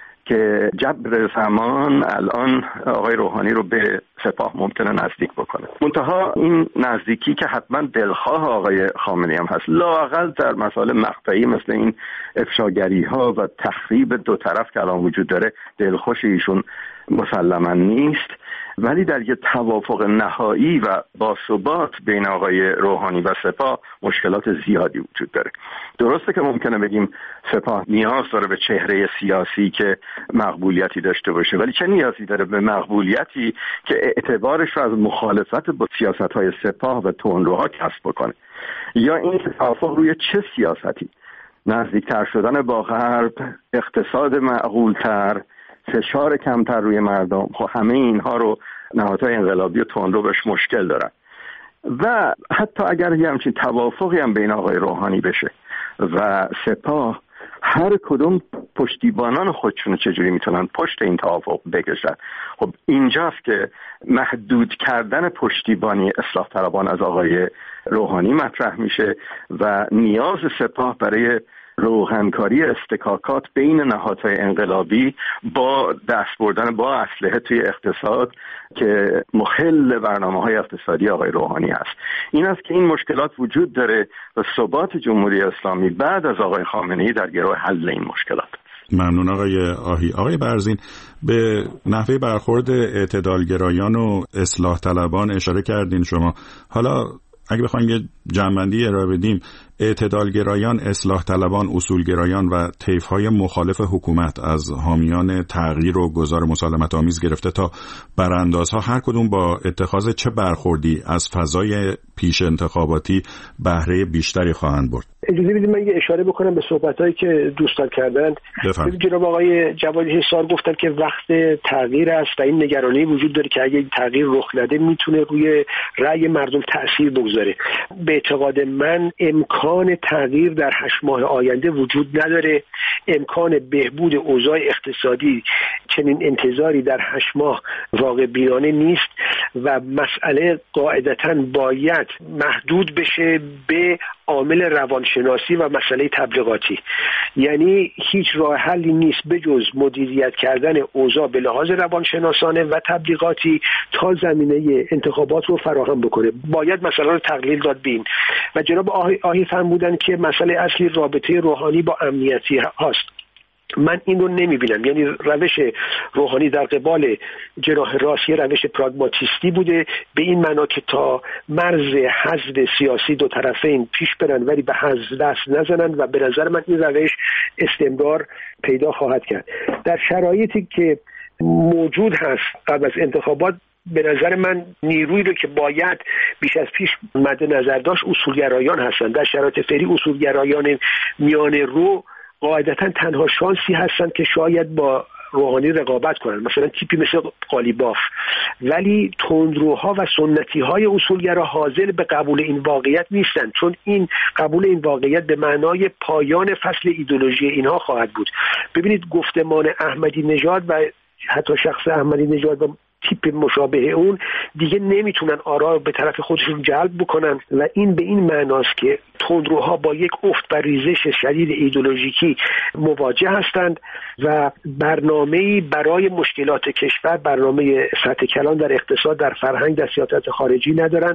که جبر زمان الان آقای روحانی رو به سپاه ممکنه نزدیک بکنه. منتها این نزدیکی که حتما دلخواه آقای خامنه‌ای هم هست، لااقل در مسائل مقطعی مثل این افشاگری ها و تخریب دو طرف که الان وجود داره دلخوش ایشون مسلما نیست، ولی در یه توافق نهایی و باثبات بین آقای روحانی و سپاه مشکلات زیادی وجود داره. درسته که ممکنه بگیم سپاه نیاز داره به چهره سیاسی که مقبولیتی داشته باشه، ولی چه نیازی داره به مقبولیتی که اعتبارش رو از مخالفت با سیاست‌های سپاه و تندروها کسب بکنه؟ یا این توافق روی چه سیاستی؟ نزدیکتر شدن با غرب، اقتصاد معقولتر، فشار کمتر روی مردم. خب همه اینها رو نهادهای انقلابی و تندرو بهش مشکل دارن و حتی اگر یه همچین توافقی هم بین آقای روحانی بشه و سپاه، هر کدوم پشتیبانان خودشون چجوری میتونن پشت این توافق بکشن؟ خب اینجاست که محدود کردن پشتیبانی اصلاح طلبان از آقای روحانی مطرح میشه و نیاز سپاه برای روغنکاری استکاکات بین نهادهای انقلابی با دست بردن با اسلحه توی اقتصاد که مخل برنامه‌های اقتصادی آقای روحانی هست. این است که این مشکلات وجود داره و ثبات جمهوری اسلامی بعد از آقای خامنه‌ای در گرو حل این مشکلات. ممنون آقای آهی. آقای برزین، به نحوه برخورد اعتدالگرایان و اصلاح طلبان اشاره کردین شما. حالا اگه بخوایم یه جنبندی ارائه بدیم، اعتدالگرایان، اصلاح طلبان، اصولگرایان و طیف‌های مخالف حکومت از حامیان تغییر و گذار مسالمت آمیز گرفته تا براندازها، هر کدوم با اتخاذ چه برخوردی از فضای پیش انتخاباتی بهره بیشتری خواهند برد؟ اجازه بدید من یه اشاره بکنم به صحبت‌هایی که دوستان کردند. جناب آقای جوادی حسار گفتن که وقت تغییر است و این نگرانی وجود داره که اگه تغییر رخ نده میتونه روی رأی مردم تأثیر بگذاره. به اعتقاد من امکان تغییر در 8 ماه آینده وجود نداره. امکان بهبود اوضاع اقتصادی چنین انتظاری در 8 ماه واقع بینانه نیست و مسئله قاعدتاً باید محدود بشه به عامل روانشناسی و مسئله تبلیغاتی. یعنی هیچ راه حلی نیست بجز مدیریت کردن اوضاع به لحاظ روانشناسانه و تبلیغاتی تا زمینه انتخابات رو فراهم بکنه. باید مسئله رو تقلیل داد بین و جناب آهی فرمودن که مسئله اصلی رابطه روحانی با امنیتی هست. من این رو نمیبینم. یعنی روش روحانی در قبال جناح راست یه روش پراگماتیستی بوده، به این معنا که تا مرز حزب سیاسی دو طرفین پیش برن ولی به حزب دست نزنن و به نظر من این روش استمرار پیدا خواهد کرد. در شرایطی که موجود هست قبل از انتخابات، به نظر من نیرویی رو که باید بیش از پیش مد نظر داشت اصولگرایان هستند. در شرایط فعلی اصولگرایان میانه رو قاعدتا تنها شانسی هستند که شاید با روحانی رقابت کنند، مثلا تیپی مثل قالیباف، ولی تندروها و سنتی‌های اصولگرا حاضر به قبول این واقعیت نیستند، چون این قبول این واقعیت به معنای پایان فصل ایدئولوژی اینها خواهد بود. ببینید گفتمان احمدی نژاد و حتی شخص احمدی نژاد و تیپ مشابه اون دیگه نمیتونن آرا رو به طرف خودشون جلب بکنن و این به این معناست که تندروها با یک افت و ریزش شدید ایدئولوژیکی مواجه هستند و برنامه‌ای برای مشکلات کشور، برنامه سطح کلان در اقتصاد، در فرهنگ، در سیاست خارجی ندارن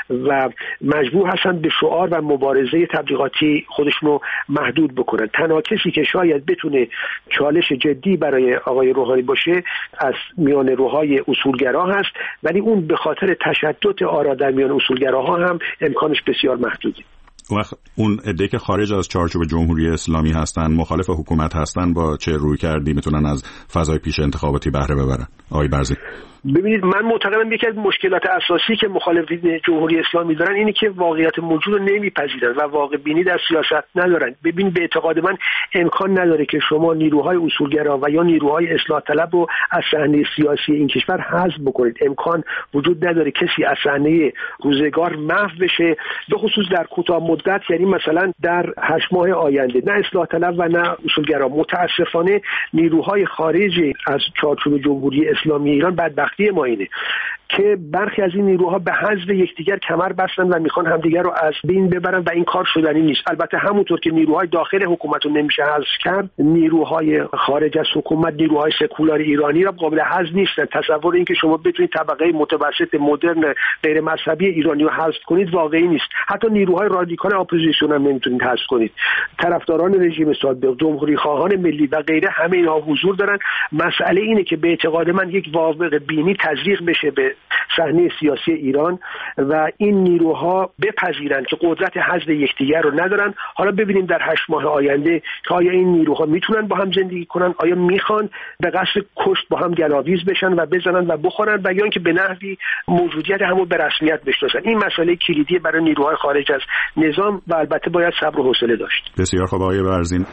و مجبور هستند به شعار و مبارزه تبلیغاتی خودشون رو محدود بکنن. تنها کسی که شاید بتونه چالش جدی برای آقای روحانی باشه از میان روهای اصولگرا هست، ولی اون به خاطر تشدد آرا در میان اصولگراها هم امکانش بسیار محدوده. اون عده‌ای که خارج از چارچوب جمهوری اسلامی هستن، مخالف حکومت هستن، با چه روی کردی میتونن از فضای پیش انتخاباتی بهره ببرن؟ آقای برزین. ببینید، من معتقدم یکی از مشکلات اساسی که مخالفین جمهوری اسلامی دارن اینه که واقعیت موجود رو نمیپذیرن و واقع بینی در سیاست ندارن. ببین، به اعتقاد من امکان نداره که شما نیروهای اصولگرا و یا نیروهای اصلاح طلب رو از صحنه سیاسی این کشور حذف بکنید. امکان وجود نداره کسی از صحنه روزگار محو بشه، به خصوص در کوتاه مدت، یعنی مثلا در 8 ماه آینده. نه اصلاح طلب و نه اصولگرا. متاسفانه نیروهای خارجی از چارچوب جمهوری اسلامی ایران بدبختی ما اینه که برخی از این نیروها به حذف یکدیگر کمر بستن و میخوان همدیگر رو از بین ببرن و این کار شدنی نیست. البته همونطور که نیروهای داخل حکومت رو نمیشه حذف کرد، نیروهای خارج از حکومت، نیروهای سکولار ایرانی را قابل حذف نیستن. تصور این که شما بتونید طبقه متوسط مدرن غیر مذهبی ایرانی رو حذف کنید واقعی نیست. حتی نیروهای رادیکال اپوزیسیون هم نمیتونید حذف کنید. طرفداران رژیم سابق، جمهوری خواهان ملی و غیره، همه اینها حضور دارن. مسئله اینه که به اعتقاد من یک واقع بینی تزریق بشه به صحنه سیاسی ایران و این نیروها بپذیرند که قدرت حذف یکدیگر رو ندارن. حالا ببینیم در 8 ماه آینده که آیا این نیروها میتونن با هم زندگی کنن، آیا میخوان به قصد کشت با هم گلاویز بشن و بزنن و بخورن، و یا اینکه به نحوی موجودیت همو به رسمیت بشناسن. این مسئله کلیدی برای نیروهای خارج از نظام و البته باید صبر و حوصله داشت. بسیار خوب آقای برزین.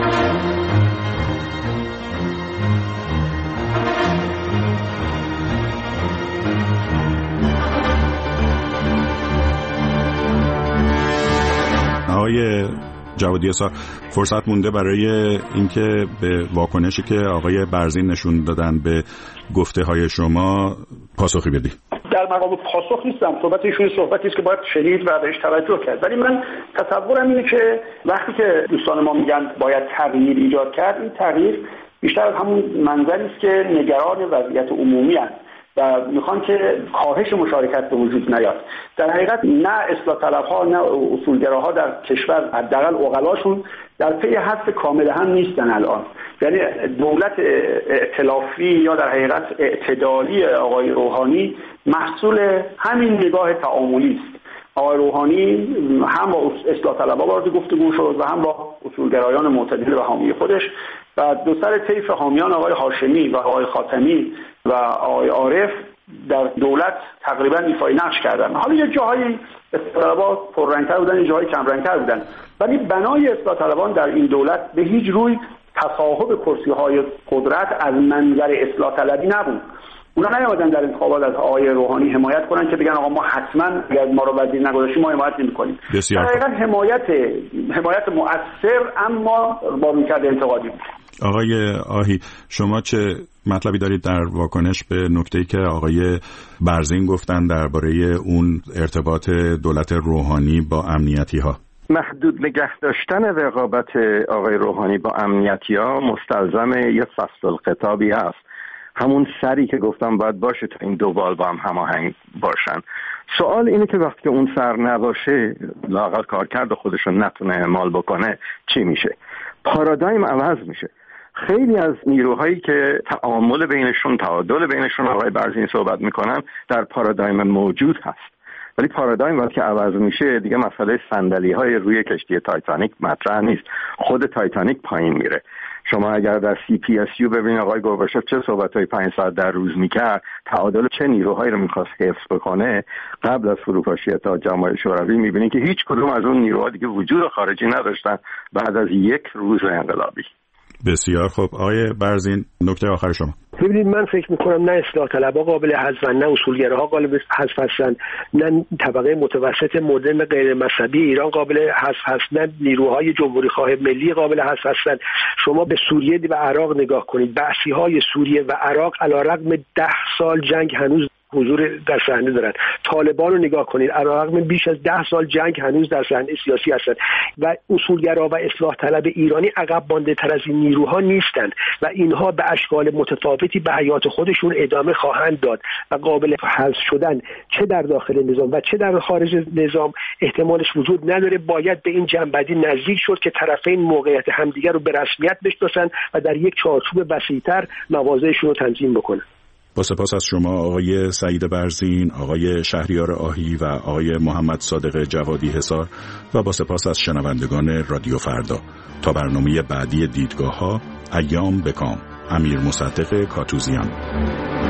آقای جوادی اسحاق، فرصت مونده برای اینکه به واکنشی که آقای برزین نشون دادن به گفته های شما پاسخی بدی؟ در مقام پاسخ نیستم. صحبت ایشون صحبتی است که باید شنید و بهش توجه کرد، ولی من تصورم اینه که وقتی که دوستان ما میگن باید تغییر ایجاد کرد، این تغییر بیشتر از همون منظری است که نگران وضعیت عمومی هستند و میخوان که کاهش مشارکت به وجود نیاد. در حقیقت نه اصلاح طلبها نه اصولگراها در کشور، حداقل عقلاشون، در پی حذف کامل هم نیستن الان. یعنی دولت ائتلافی یا در حقیقت اعتدالی آقای روحانی محصول همین نگاه تعاملی است. آقای روحانی هم با اصلاح طلبها وارد گفتگو شد و هم با اصولگرایان معتدل و حامی خودش و دو سر طیف حامیان آقای هاشمی و آقای خاتمی و آقای عارف در دولت تقریبا ایفای نقش کردن. حالا یه جاهایی اصلاح طلبها پررنگ‌تر بودن، یه جاهایی کمرنگ‌تر بودن، ولی بنای اصلاح طلبان در این دولت به هیچ روی تصاحب کرسی‌های قدرت از منظر اصلاح طلبی نبود. اونا نیامدن در انتخابات از آقای روحانی حمایت کنن که بگن آقا ما حتما اگر ما رو وزیر نگذاشتیم ما حمایت نمی‌کنیم. دقیقاً حمایت مؤثر اما با رویکرد انتقادی بود. آقای آهی، شما چه مطلبی دارید در واکنش به نکته‌ای که آقای برزین گفتن درباره اون ارتباط دولت روحانی با امنیتی‌ها؟ محدود نگه داشتن رقابت آقای روحانی با امنیتی‌ها مستلزم یه فصل الخطابی است. همون سری که گفتم باید باشه تا این دو بال با هم هماهنگ باشن. سوال اینه که وقتی که اون سر نباشه، لااقل کارکرد خودشون نتونه اعمال بکنه، چی میشه؟ پارادایم عوض میشه. خیلی از نیروهایی که تعامل بینشون، تعادل بینشون آقای برزین صحبت میکنن، در پارادایم موجود هست. ولی پارادایم وقتی عوض میشه دیگه مسئله صندلی‌های روی کشتی تایتانیک مطرح نیست. خود تایتانیک پایین میره. شما اگر در CPSU ببینید آقای گورباچوف چه صحبت‌های 5 ساعت در روز میکرد، تعادل چه نیروهایی رو میخواست حفظ بکنه قبل از فروپاشی اتحاد جماهیر شوروی، میبینید که هیچ کدوم از اون نیروها دیگه وجود خارجی نداشتن بعد از یک روز انقلابی. بسیار خوب. آقای برزین، نکته آخر شما. ببینید من فکر میکنم نه اصلاح طلبها قابل حذفن، نه اصولگراها قابل حذف هستن، نه طبقه متوسط مدرن غیر مذهبی ایران قابل حذف هست، نه نیروهای جمهوری خواه ملی قابل حذف هستن. شما به سوریه و عراق نگاه کنید. بعثی‌های سوریه و عراق علیرغم 10 سال جنگ هنوز حضور در صحنه دارن. طالبان رو نگاه کنید، علیرغم بیش از 10 سال جنگ هنوز در صحنه سیاسی هستند و اصولگرا و اصلاح طلب ایرانی عقب مانده تر از این نیروها نیستند و اینها به اشکال متفاوتی به حیات خودشون ادامه خواهند داد و قابل حذف شدن چه در داخل نظام و چه در خارج نظام احتمالش وجود نداره. باید به این جنبندی نزدیک شد که طرفین موقعیت همدیگر رو به رسمیت بشناسن و در یک چارچوب وسیع‌تر مواضعشون رو تنظیم بکنن. با سپاس از شما آقای سعید برزین، آقای شهریار آهی و آقای محمد صادق جوادی حصار و با سپاس از شنوندگان رادیو فردا. تا برنامه بعدی دیدگاه‌ها، ایام بکام. امیر مصدق کاتوزیان.